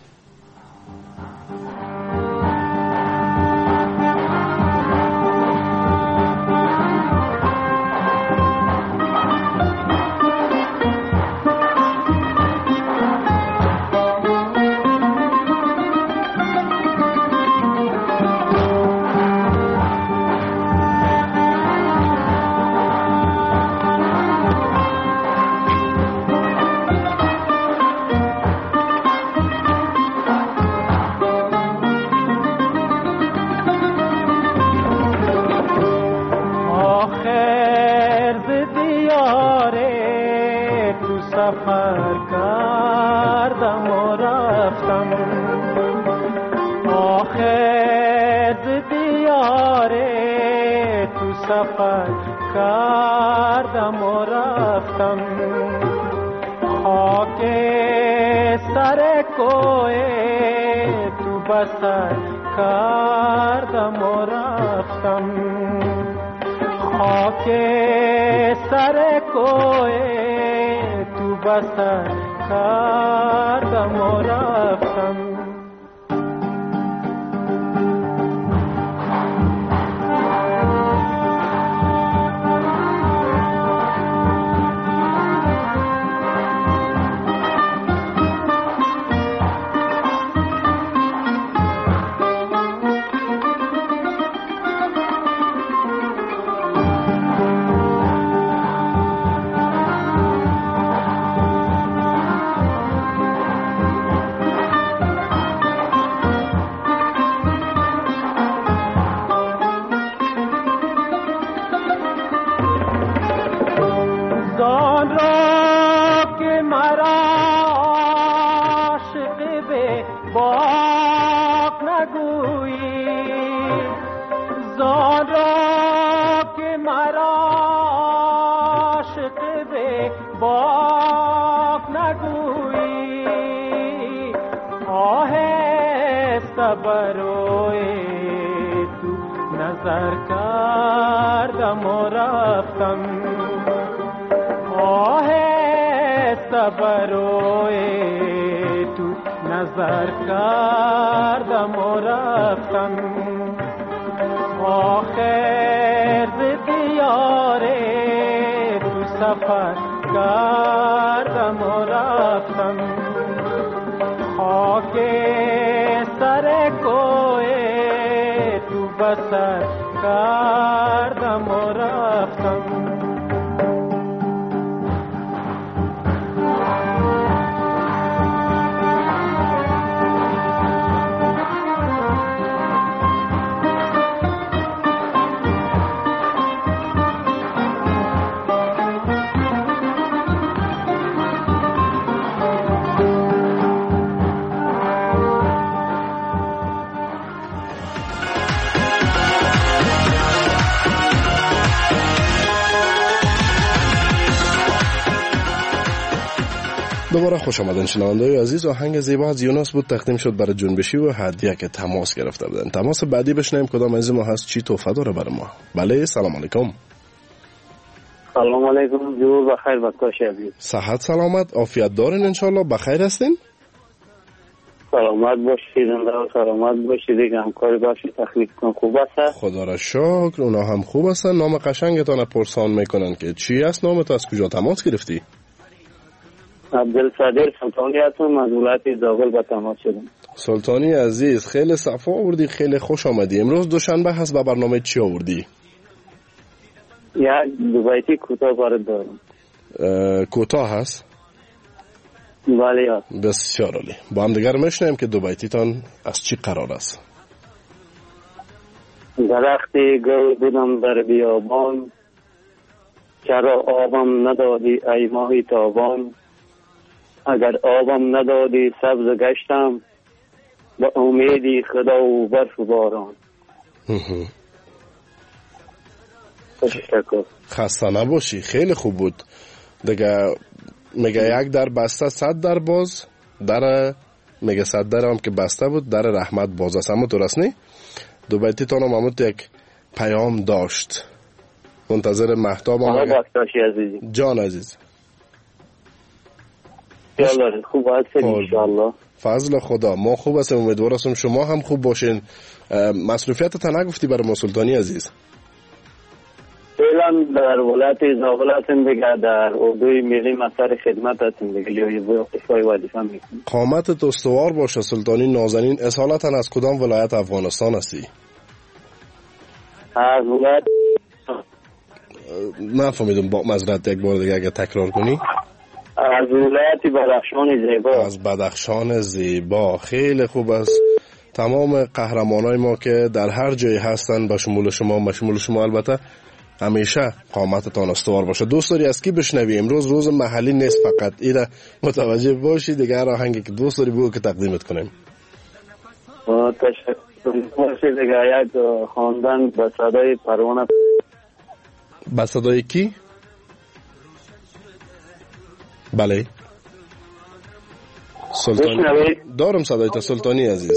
سبروی تو نظر کردم و رفتم آه سبروی تو نظر کردم و رفتم آخر ز دیار تو سفر کردم و رفتم خاک سر کوی تو بسر کردم و رفتم دوباره خوش آمدن شنونده‌های عزیز. آهنگ زیبا از یونس بود، تقدیم شد برای جنبشی و هدیه که تماس گرفته بودن. تماس بعدی بشنیم کدام عزیز ما هست، چی تحفه داره برای ما. بله سلام علیکم. سلام علیکم، جو بخیر باشید عزیز. صحت سلامت عافیت دارین ان شاء الله، بخیر هستین؟ سلامت باشید، سلامت باشید، همکاری باشید، تخلیقتون خوب است؟ خدا را شکر، اونا هم خوب هستن. نام قشنگتان پرسان میکنن که چی است نامت، از کجا تماس گرفتی؟ عبدالصادق سلطانی هستم، از ولایت زابل به تماس شدم. سلطانی عزیز خیلی صفا آوردی، خیلی خوش آمدی. امروز دوشنبه هست، به برنامه چی آوردی؟ یک دو بیتی کوتاه وارد دارم. کوتاه هست؟ بله یا بسیار عالی. با هم دیگر میشنیم که دو بیتیتان از چی قرار است. درختی گل بودم در بیابان، چرا آبم ندادی ای ماهی تابان، اگر آبم ندادی سبز گشتم، با امیدی خدا و برف و باران. خسته نباشی، خیلی خوب بود دیگه. میگه یک در بسته 100 در باز، در میگه 100 در هم که بسته بود در رحمت باز است. اما درست نی؟ دو بیتی تانو محمود یک پیام داشت. منتظر مهتاب آمد. جان عزیز خوب هستید انشاءالله. فضل خدا ما خوب هستیم، امیدوار هستم شما هم خوب باشین. مصروفیت تا نگفتی برای ما سلطانی عزیز؟ فعلا در ولایت زابل هستیم دیگه، در اردوی ملی مستر خدمت هستیم دیگه، لیوی افای وظیفه میکنیم. قامتت استوار باشه سلطانی نازنین. اصالتا از کدام ولایت افغانستان هستی؟ از ولایت نفهمیدم، با معذرت یک بار دیگه اگه تکرار کنی. از ولایت بدخشان زیبا. از بدخشان زیبا، خیلی خوب است. تمام قهرمانای ما که در هر جایی هستن به شمول شما البته همیشه قامتتان استوار باشه. دوست داری از کی بشنوی؟ امروز روز محلی نیست، فقط ایره متوجه باشی دیگه. هر آهنگی که دوست داری بگو که تقدیمت کنیم. تشکر باشید دیگه. یک خواندن به صدای پروانه. به صدای کی؟ بله سلطانی دارم صدایت سلطانی عزیز.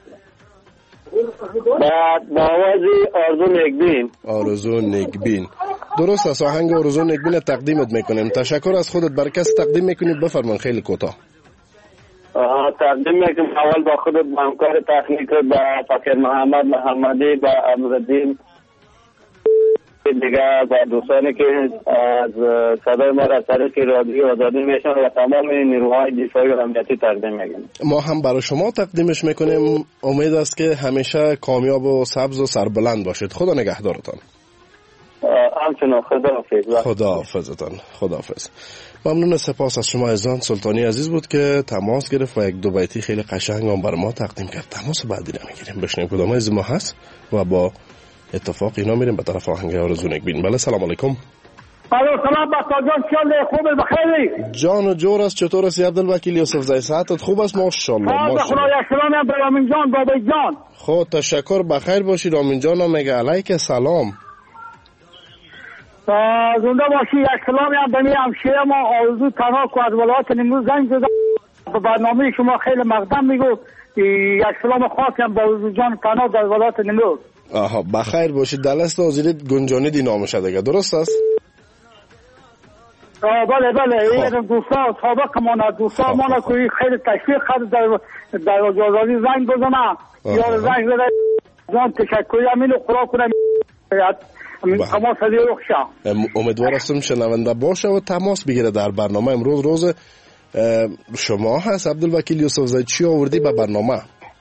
با آوازی آرزو نگبین. آرزو نگبین درست است. آهنگ آرزو نگبین تقدیمت میکنیم. تشکر از خودت. برای کسی تقدیم میکنید بفرمایید خیلی کوتاه. تقدیم میکنم اول با خودت، با همکار تکنیک، با فقیر محمد محمدی، با امردین دیگه، با دوستانی که از صدای ما را طریق رادیو آزادی میشن و تمام نیروهای دفاعی و امنیتی تقدیم میکنیم. ما هم برای شما تقدیمش میکنیم. امید است که همیشه کامیاب و سبز و سربلند باشید. خدا نگهدارتان. همچنان. خداحافظتان. خداحافظ. ممنون، سپاس از شما عزیزان. سلطانی عزیز بود که تماس گرفت و یک دو بیتی خیلی قشنگ هم برای ما تقدیم کرد. تماس بعدی رو میگیریم بشنیم کدام از ما هست و با اتفاق اینا میریم به طرف آهنگ آرزو نگبین. بله سلام علیکم. سلام بسا جان، چیال خوبه بخیری؟ جان و جور است. چطور هستی عبدالوکیل یوسف زی؟ صحتت خوب است؟ ماشاءالله. خدا سلام به رامین جان بابای جان. خود تشکر، بخیر باشی. رامین جان هم میگه علیک سلام. زنده باشی. یک سلام هم به همشیره ما آرزو تنها که از ولایت نیمروز زنگ زدم به برنامه شما خیلی مقدم میگو. یک سلام خاصم با جان تنها در ولایت نیمروز. آها بخیر باشید. در لست حاضرید گنجانی نام شده دیگه، درست است؟ بله این دوستان سابق ما دوستان ما کوی خیلی تشویق کرد در آزادی زنگ بزنه یا زنگ بزنه جان تشکری امین خدا کنم تماس هدیه روخشا. امیدوار هستم شنونده باشه و تماس بگیره در برنامه. امروز روز شما هست عبدالوکیل یوسف زی، چی آوردی به برنامه؟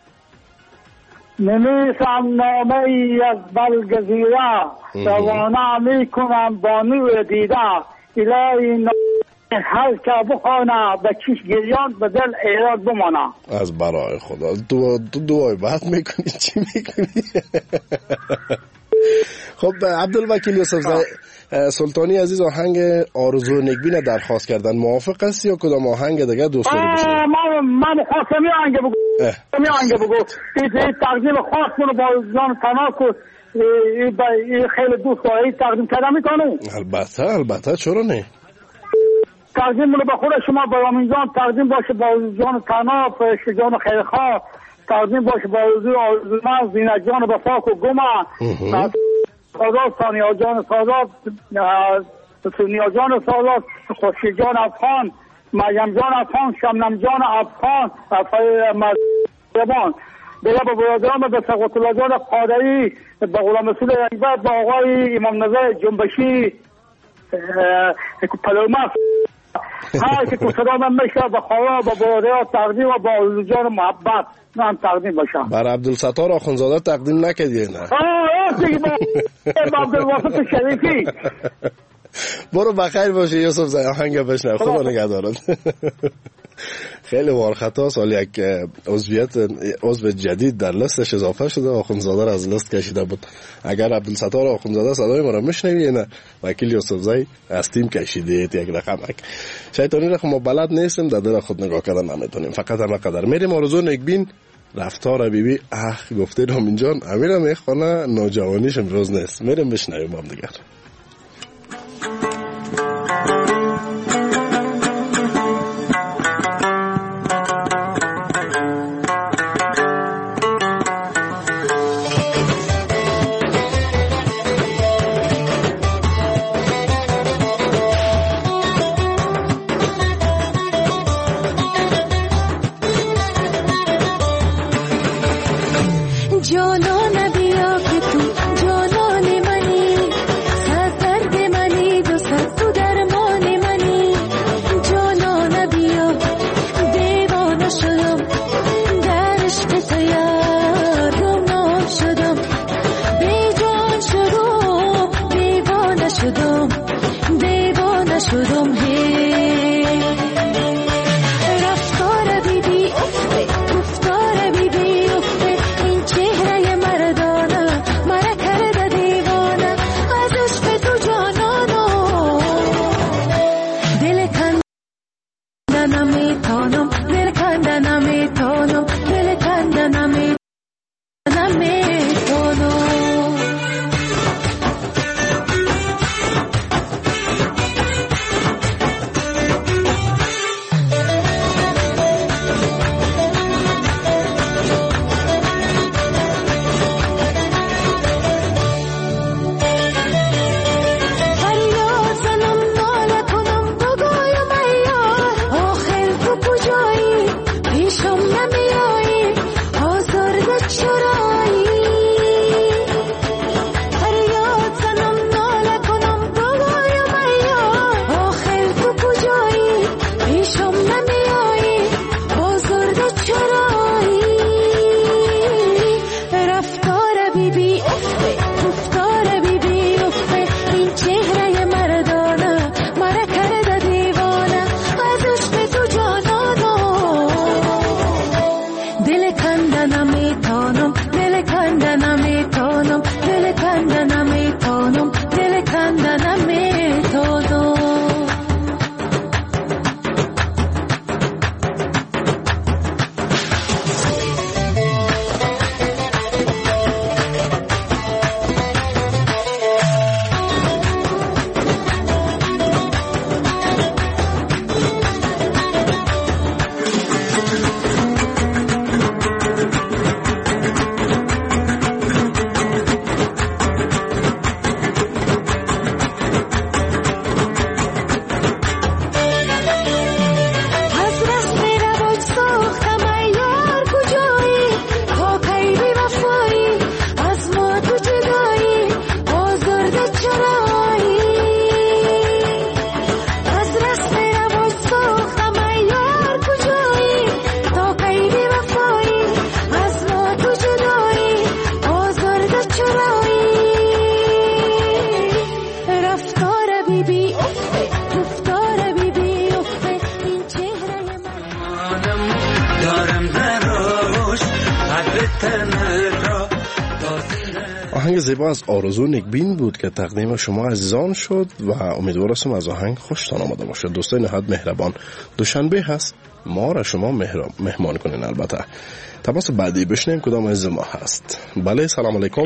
نمیسم نامه یک بلگزیره روانه میکنم بانوی دیده الهی هر که بخوانه به چیش گریان به دل ایراد بمانه. از برای خدا دعای بعد میکنی چی میکنی؟ خب عبدالوکیل یوسف زی سلطانی عزیز آهنگ آرزو نگبین درخواست کردن، موافق هستی یا کدام آهنگ دیگه دوست داری بشنوی؟ من خواستم یه آهنگ بگو این تقدیم خاص کنو با جان تناکو خیلی دوست داری تقدیم کردن میکنو. البته چرا نه؟ تقدیم منو به خود شما با امین جان تقدیم باشه با جان تناف جان خیرخواه تقدیم باشه با آرزومند زینت جان بفاق و گمه سادات سانیا جان سادات سونیا جان سادات خوشی جان افغان مریم جان افغان شمنم جان افغان مرزبان دیگه با برادران به سقوط الله جان قادری با غلام رسول رنگبت با آقای امام نظر جنبشی پلومه هر که تو صدا من میشه با خواه با برادران تقدیم و با جان محبت من تقدیم باشم. بر عبدالستار آخونزاده تقدیم نکردی نه؟ با عبدالواسط شریفی. برو بخیر باشه یوسف زی، آهنگ بشنو. خدا نگهدارت. خیلی وارخطا سال یک عضو جدید در لستش اضافه شده، آخونزاده را از لست کشیده بود. اگر عبدالستار آخونزاده صدای ما را میشنوی نه وکیل یوسف زی از تیم کشیدید یک رقمک. شیطانی رقم ما بلد نیستیم در دل خود نگاه کردن نمیتونیم، فقط همه قدر میریم. آرزو نگبین رفتار بیبی گفته رامین جان امیرم میخوانه نوجوانیش امروز نیست. میریم بشنویم هم دیگر. رفتار بیبی افته این چهره مردانه مرکه آهنگ زیبا از آرزو نیکبین بود که تقدیم شما عزیزان شد و امیدوارم از آهنگ خوشتان آمده باشد. دوستان نهایت مهربان، دوشنبه هست، ما را شما مهمان کنین. البته تماس بعدی بشنیم کدام از ما هست. بله، سلام علیکم.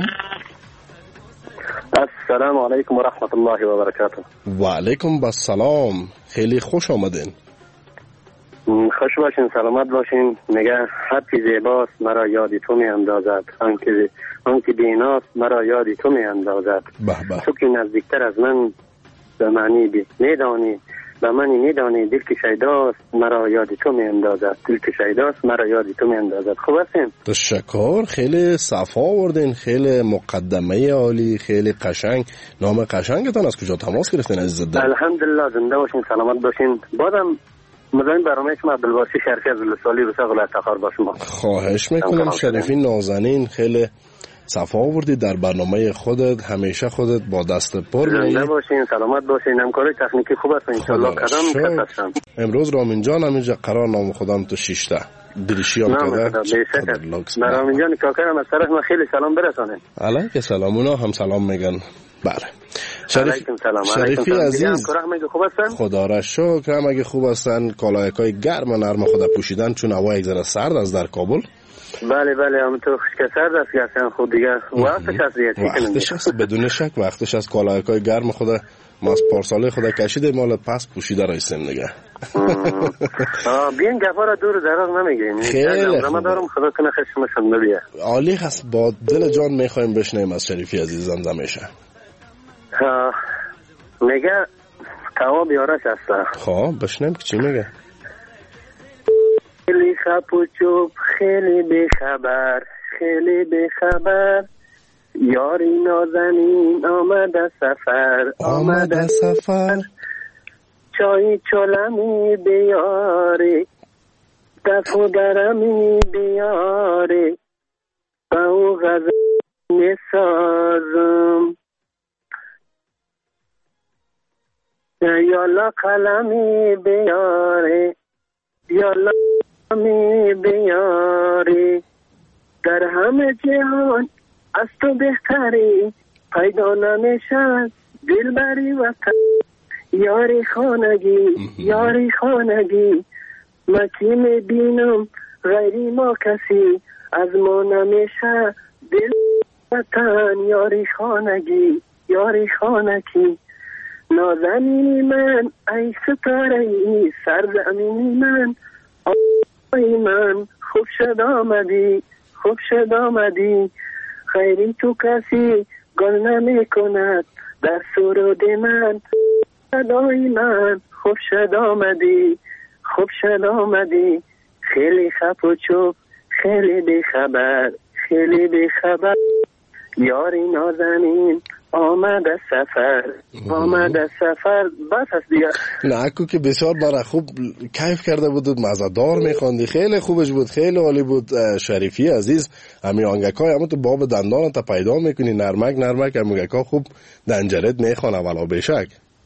السلام علیکم و رحمت الله و برکاته. و علیکم السلام، خیلی خوش آمدین. خوش باشین، سلامت باشین. میگه حرفی زیباست مرا یادی تو می اندازد، آنکه بیناست مرا یادی تو می اندازد. تو که نزدیکتر از من به معنی میدانی، به منی میدانی دل که شیداست مرا یادی تو می اندازد، دل که شیداست مرا یادی تو می اندازد. خوب هستین؟ تشکر، خیلی صفا آوردین، خیلی مقدمه عالی، خیلی قشنگ. نام قشنگتان از کجا تماس گرفتین عزیز دل؟ الحمدلله، زنده باشین، سلامت باشین. بازم مزاحم برنامه شما عبدالباسی شریفی از ولسوالی روسا قلعه افتخار با شما. خواهش میکنم شریفی نازنین، خیلی صفا آوردی در برنامه خودت، همیشه خودت با دست پر می‌ای. زنده باشین، سلامت باشین، همکاری تکنیکی خوب است ان شاء الله. قدم کسان امروز رامین جان همینجا قرار نام خودم تو 6 تا دریشی هم کرده. رامین جان کاکرم از طرف من خیلی سلام برسانه. علیک سلام، اونا هم سلام میگن. بله شریفی عزیز، خدا را شکر، هم اگه خوب هستن، کالایکای گرم و نرم خدا پوشیدن چون هوا یک ذره سرد است در کابل. بله همونطور که سرد است گرسن خود دیگه وقتش است دیگه. وقتش است، بدون شک وقتش است. کالایکای گرم خدا ما از پارساله خدا کشیده، مال پس پوشیده رایسیم دیگه. بیاین گپا را دور دراز نمیگیم. خیلی خوب دارم، خدا کنه خشم شما بیه. عالی هست، با دل جان میخوایم بشنیم از شریفی عزیزم زمیشه. میگه تواب یارش هست. خب بشنیم که چی میگه. خیلی خپ و چوب، خیلی بیخبر، خیلی بیخبر، یاری نازنین آمده سفر، چای چلمی بیاری، دف و درمی بیاری، با او غذا میسازم، یالا قلمی بیاری، یالا قلمی بیاری، در همه جهان از تو بهتری، پیدا نمیشد دلبری وطن، یاری خانگی مکی میبینم غیری ما کسی، از ما نمیشه دل وطن، یاری خانگی نازنینی من ای ستاره ای، سرزمینی من آی من، خوب شد آمدی، خیری تو کسی گل نمی کند در سرود من، صدای من، خوب شد آمدی، خیلی خپ و چوب، خیلی بیخبر، یاری نازنین آمده سفر. بس هست دیگه. نه که بسیار برای خوب کیف کرده بودید، مزه‌دار میخواندی، خیلی خوبش بود، خیلی عالی بود. شریفی عزیز، همین آهنگکای همون تو باب دندان تا پیدا میکنی، نرمک همونگکا خوب دنجرت میخوانه ولا بشک.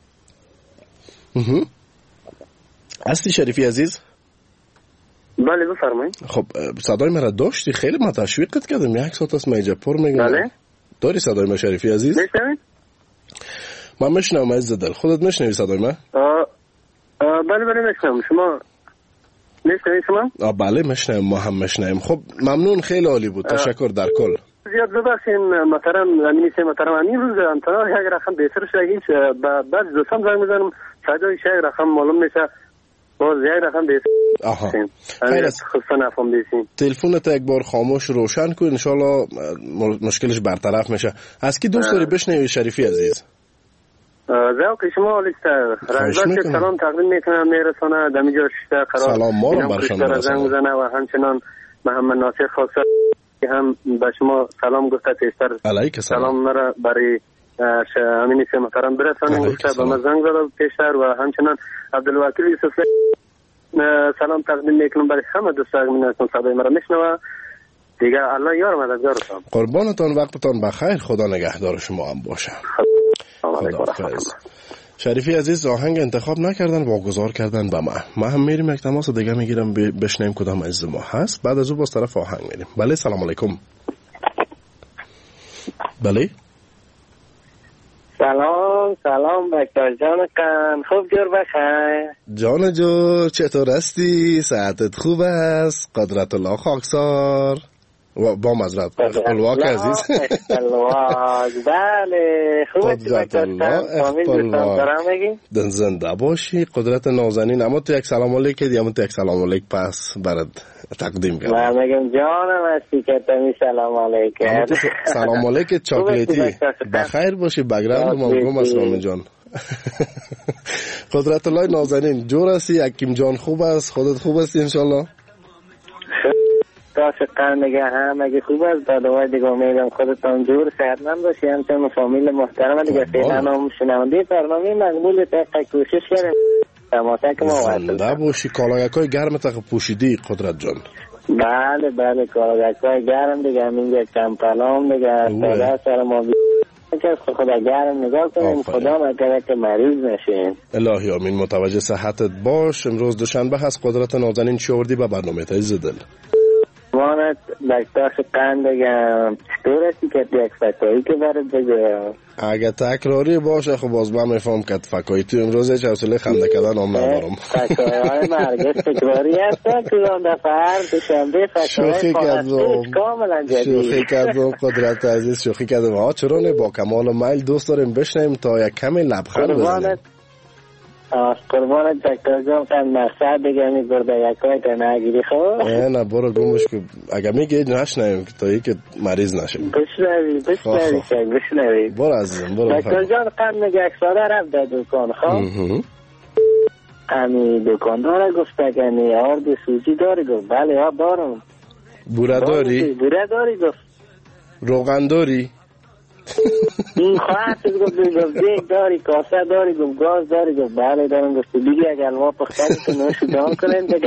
هستی شریفی عزیز؟ بله بفرمایید. خب صدای مرا داشتی؟ خیلی ما تشویقت کردم، یک ساعت است میجا پر میگم. بله داری صدای من شریفی عزیز؟ میشنوید؟ من میشنوم عزیز دل، خودت میشنوی صدای من؟ بله میشنوم. شما میشنوید شما؟ بله میشنوم، ما هم میشنویم. خب ممنون، خیلی عالی بود، تشکر. در کل زیاد ببخشین محترم امین روز انتها یک رقم بهتر شده، بعد دوستان زنگ میزنم صدای یک رقم معلوم میشه، باز یک رقم بهتر. خیر است، خصوصا نفهم بیسین تلفنت یک بار خاموش روشن کن، انشالله مشکلش برطرف میشه. از کی دوست داری بشنوی شریفی عزیز؟ ذوق شما لیستر رنجبر که سلام تقدیم میکنم، میرسانه دمیجا شده قرار سلام ما رو برشان میرسانه و همچنان محمد ناصر خاصه هم به شما سلام گفته پیشتر علیک سلام مرا برای امین سی محترم برسانه، گفته به من زنگ زده پیشتر و همچنان عبدالوکیل یوسف سلام تقدیم میکنم برای همه دوستان من صدای مرا میشنوه دیگه. الله یار مددگارتان، قربانتان، وقتتان بخیر، خدا نگهدار شما هم باشه. خداحافظ. شریفی عزیز آهنگ انتخاب نکردن، واگذار کردن به ما هم میریم یک تماس دیگه میگیرم بشنیم کدام از ما هست، بعد از اون باز طرف آهنگ میریم. بله سلام علیکم. بله سلام بکتر جان قن خوب جور بخیر. جان جو چطور هستی؟ صحتت خوب است؟ قدرت الله خاکسار و با مزرعت الواق عزیز الواق بله خوبه بکتر دن زنده باشی قدرت نازنین. اما تو یک سلام علیک دیگه تو یک سلام علیک پس برات تقدیم کردم. من میگم جانم هستی که تمی سلام علیک. سلام علیک چاکلیتی بخیر باشی بگرند ما گم اسلام جان. قدرت الله نازنین جور هستی؟ حکیم جان خوب است؟ خودت خوب هستی انشالله؟ داشت قرن نگه هم اگه خوب است بعد وای دیگه امیدم خودتان جور صحتمند باشی همچنان فامیل محترم دیگه فعلا هم شنونده برنامه مقبول تحقیق کوشش کردیم تماسه که ما زنده باشی. کالاگکای گرم تقیق پوشیدی قدرت جان؟ بله کالاگکای گرم دیگه همینجا کمپلام دیگه ساده سر ما که خدا گرم نگاه کنیم خدا نکرده که مریض نشین. الهی آمین. متوجه صحتت باش. امروز دوشنبه هست. قدرت نازنین چی آوردی به برنامه عزیز دل؟ مانت دکتاش قند بگم چطور هستی که یک فکایی که برد بگم اگه تکراری باشه خب باز من میفهم که فکایی تو امروز هیچ حوصله خنده کردن هم ندارم. فکایی های مرگز تکراری هستن کلان دفعه هر دوشنبه فکایی خواهستش کاملا جدید. شوخی کردم قدرت عزیز شوخی کردم. ها چرا نه با کمال میل دوست داریم بشنیم تا یک کمی لبخند بزنیم. قربانت دکتر جان قند مقصد بگمی برده یکای تا نگیری خواه نه برو گمش که اگه میگه نشنویم تا ای که مریض نشیم. بشنوی برو عزیزم برو. دکتر جان قند نگه اکساده رفت در دکان خواه امی دکان داره گفته که آرد سوزی داری گفت بله ها دارم. بوره داری گفت روغن داری این خواهد گفت دیگ داری کاسه داری گفت گاز داری گفت بله دارم گفت دیگه اگر الوا پختنی که نوشی دان کنیم دیگه.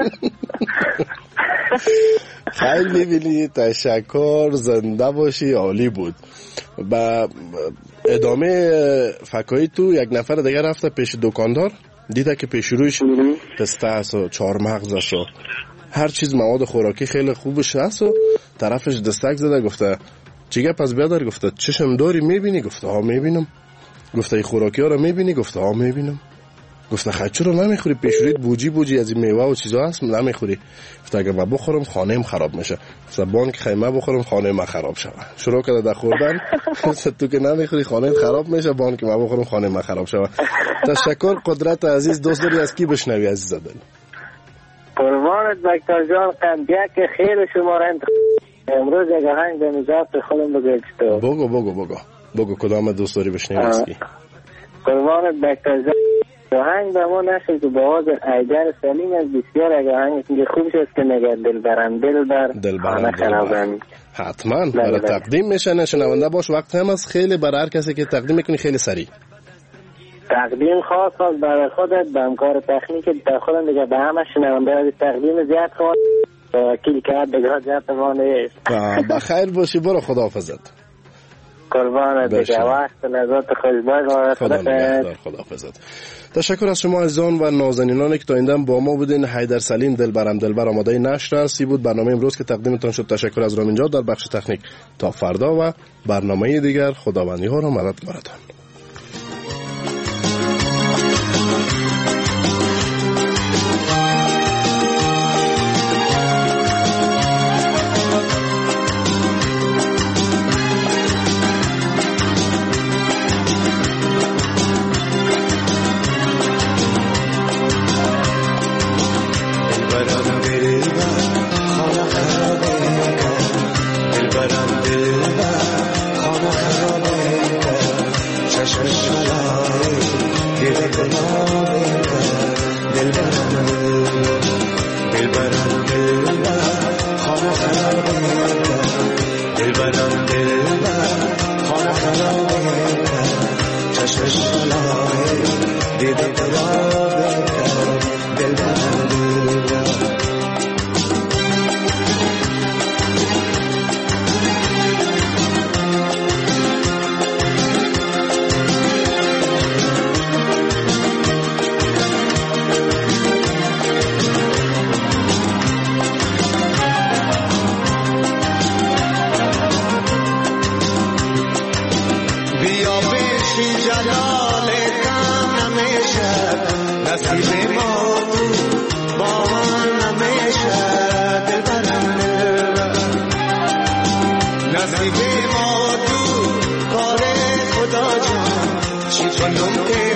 خیلی بینی تشکر زنده باشی عالی بود. با ادامه فکایی تو یک نفر دیگه رفته پیش دکاندار دیده که پیش رویش پسته است و چهارمغز است و هر چیز مواد خوراکی خیلی خوبش هست و طرفش دستک زده گفته چیگه پس بیادر گفته چشم داری میبینی؟ گفته ها میبینم. گفته ای خوراکی ها رو میبینی؟ گفته ها میبینم. گفته خیلی چرا نمیخوری؟ پیشوریت بوجی از این میوه و چیزا هست نمیخوری؟ گفته اگه من بخورم خانه‌ام خراب میشه. گفته بانک خیمه بخورم خانه من خراب شود. شروع کرده در خوردن. تو که نمیخوری خانه‌ت خراب میشه بانک من بخورم خانه من خراب شود. تشکر قدرت عزیز. دوست داری از کی بشنوی عزیز دل؟ قربانت دکتر جان قندیه که خیلی شما را امروز یک آهنگ به نجات خودم بگوید تو. بگو کدام دوست داری بشنوی از کی؟ قربانت دکتر جان آهنگ به ما نشد که با آواز ایدر سلیم از بسیار یک آهنگ که خوب شد که نگه دلبرم خرابم حتما برای تقدیم میشه. شنونده باش وقت هم از خیلی برای هر کسی که تقدیم میکنی خیلی سریع تقدیم خاص برای خودت به همکار تکنیک در خودم دیگه به همه شنونده تقدیم زیاد خواهد وکیل کرد دیگه جات ما نیست. بخیر باشی برو خداحافظت. قربانت دیگه وقت لذت خوشبای خداحافظت. تشکر از شما عزیزان و نازنینانی که تا این با ما بودین. حیدر سلیم دلبر آماده نشر است. بود برنامه امروز که تقدیمتان شد. تشکر از رامین جان در بخش تکنیک. تا فردا و برنامه دیگر خداوندی ها را مددگارتان. ما تو کار خدا جان چی کنم که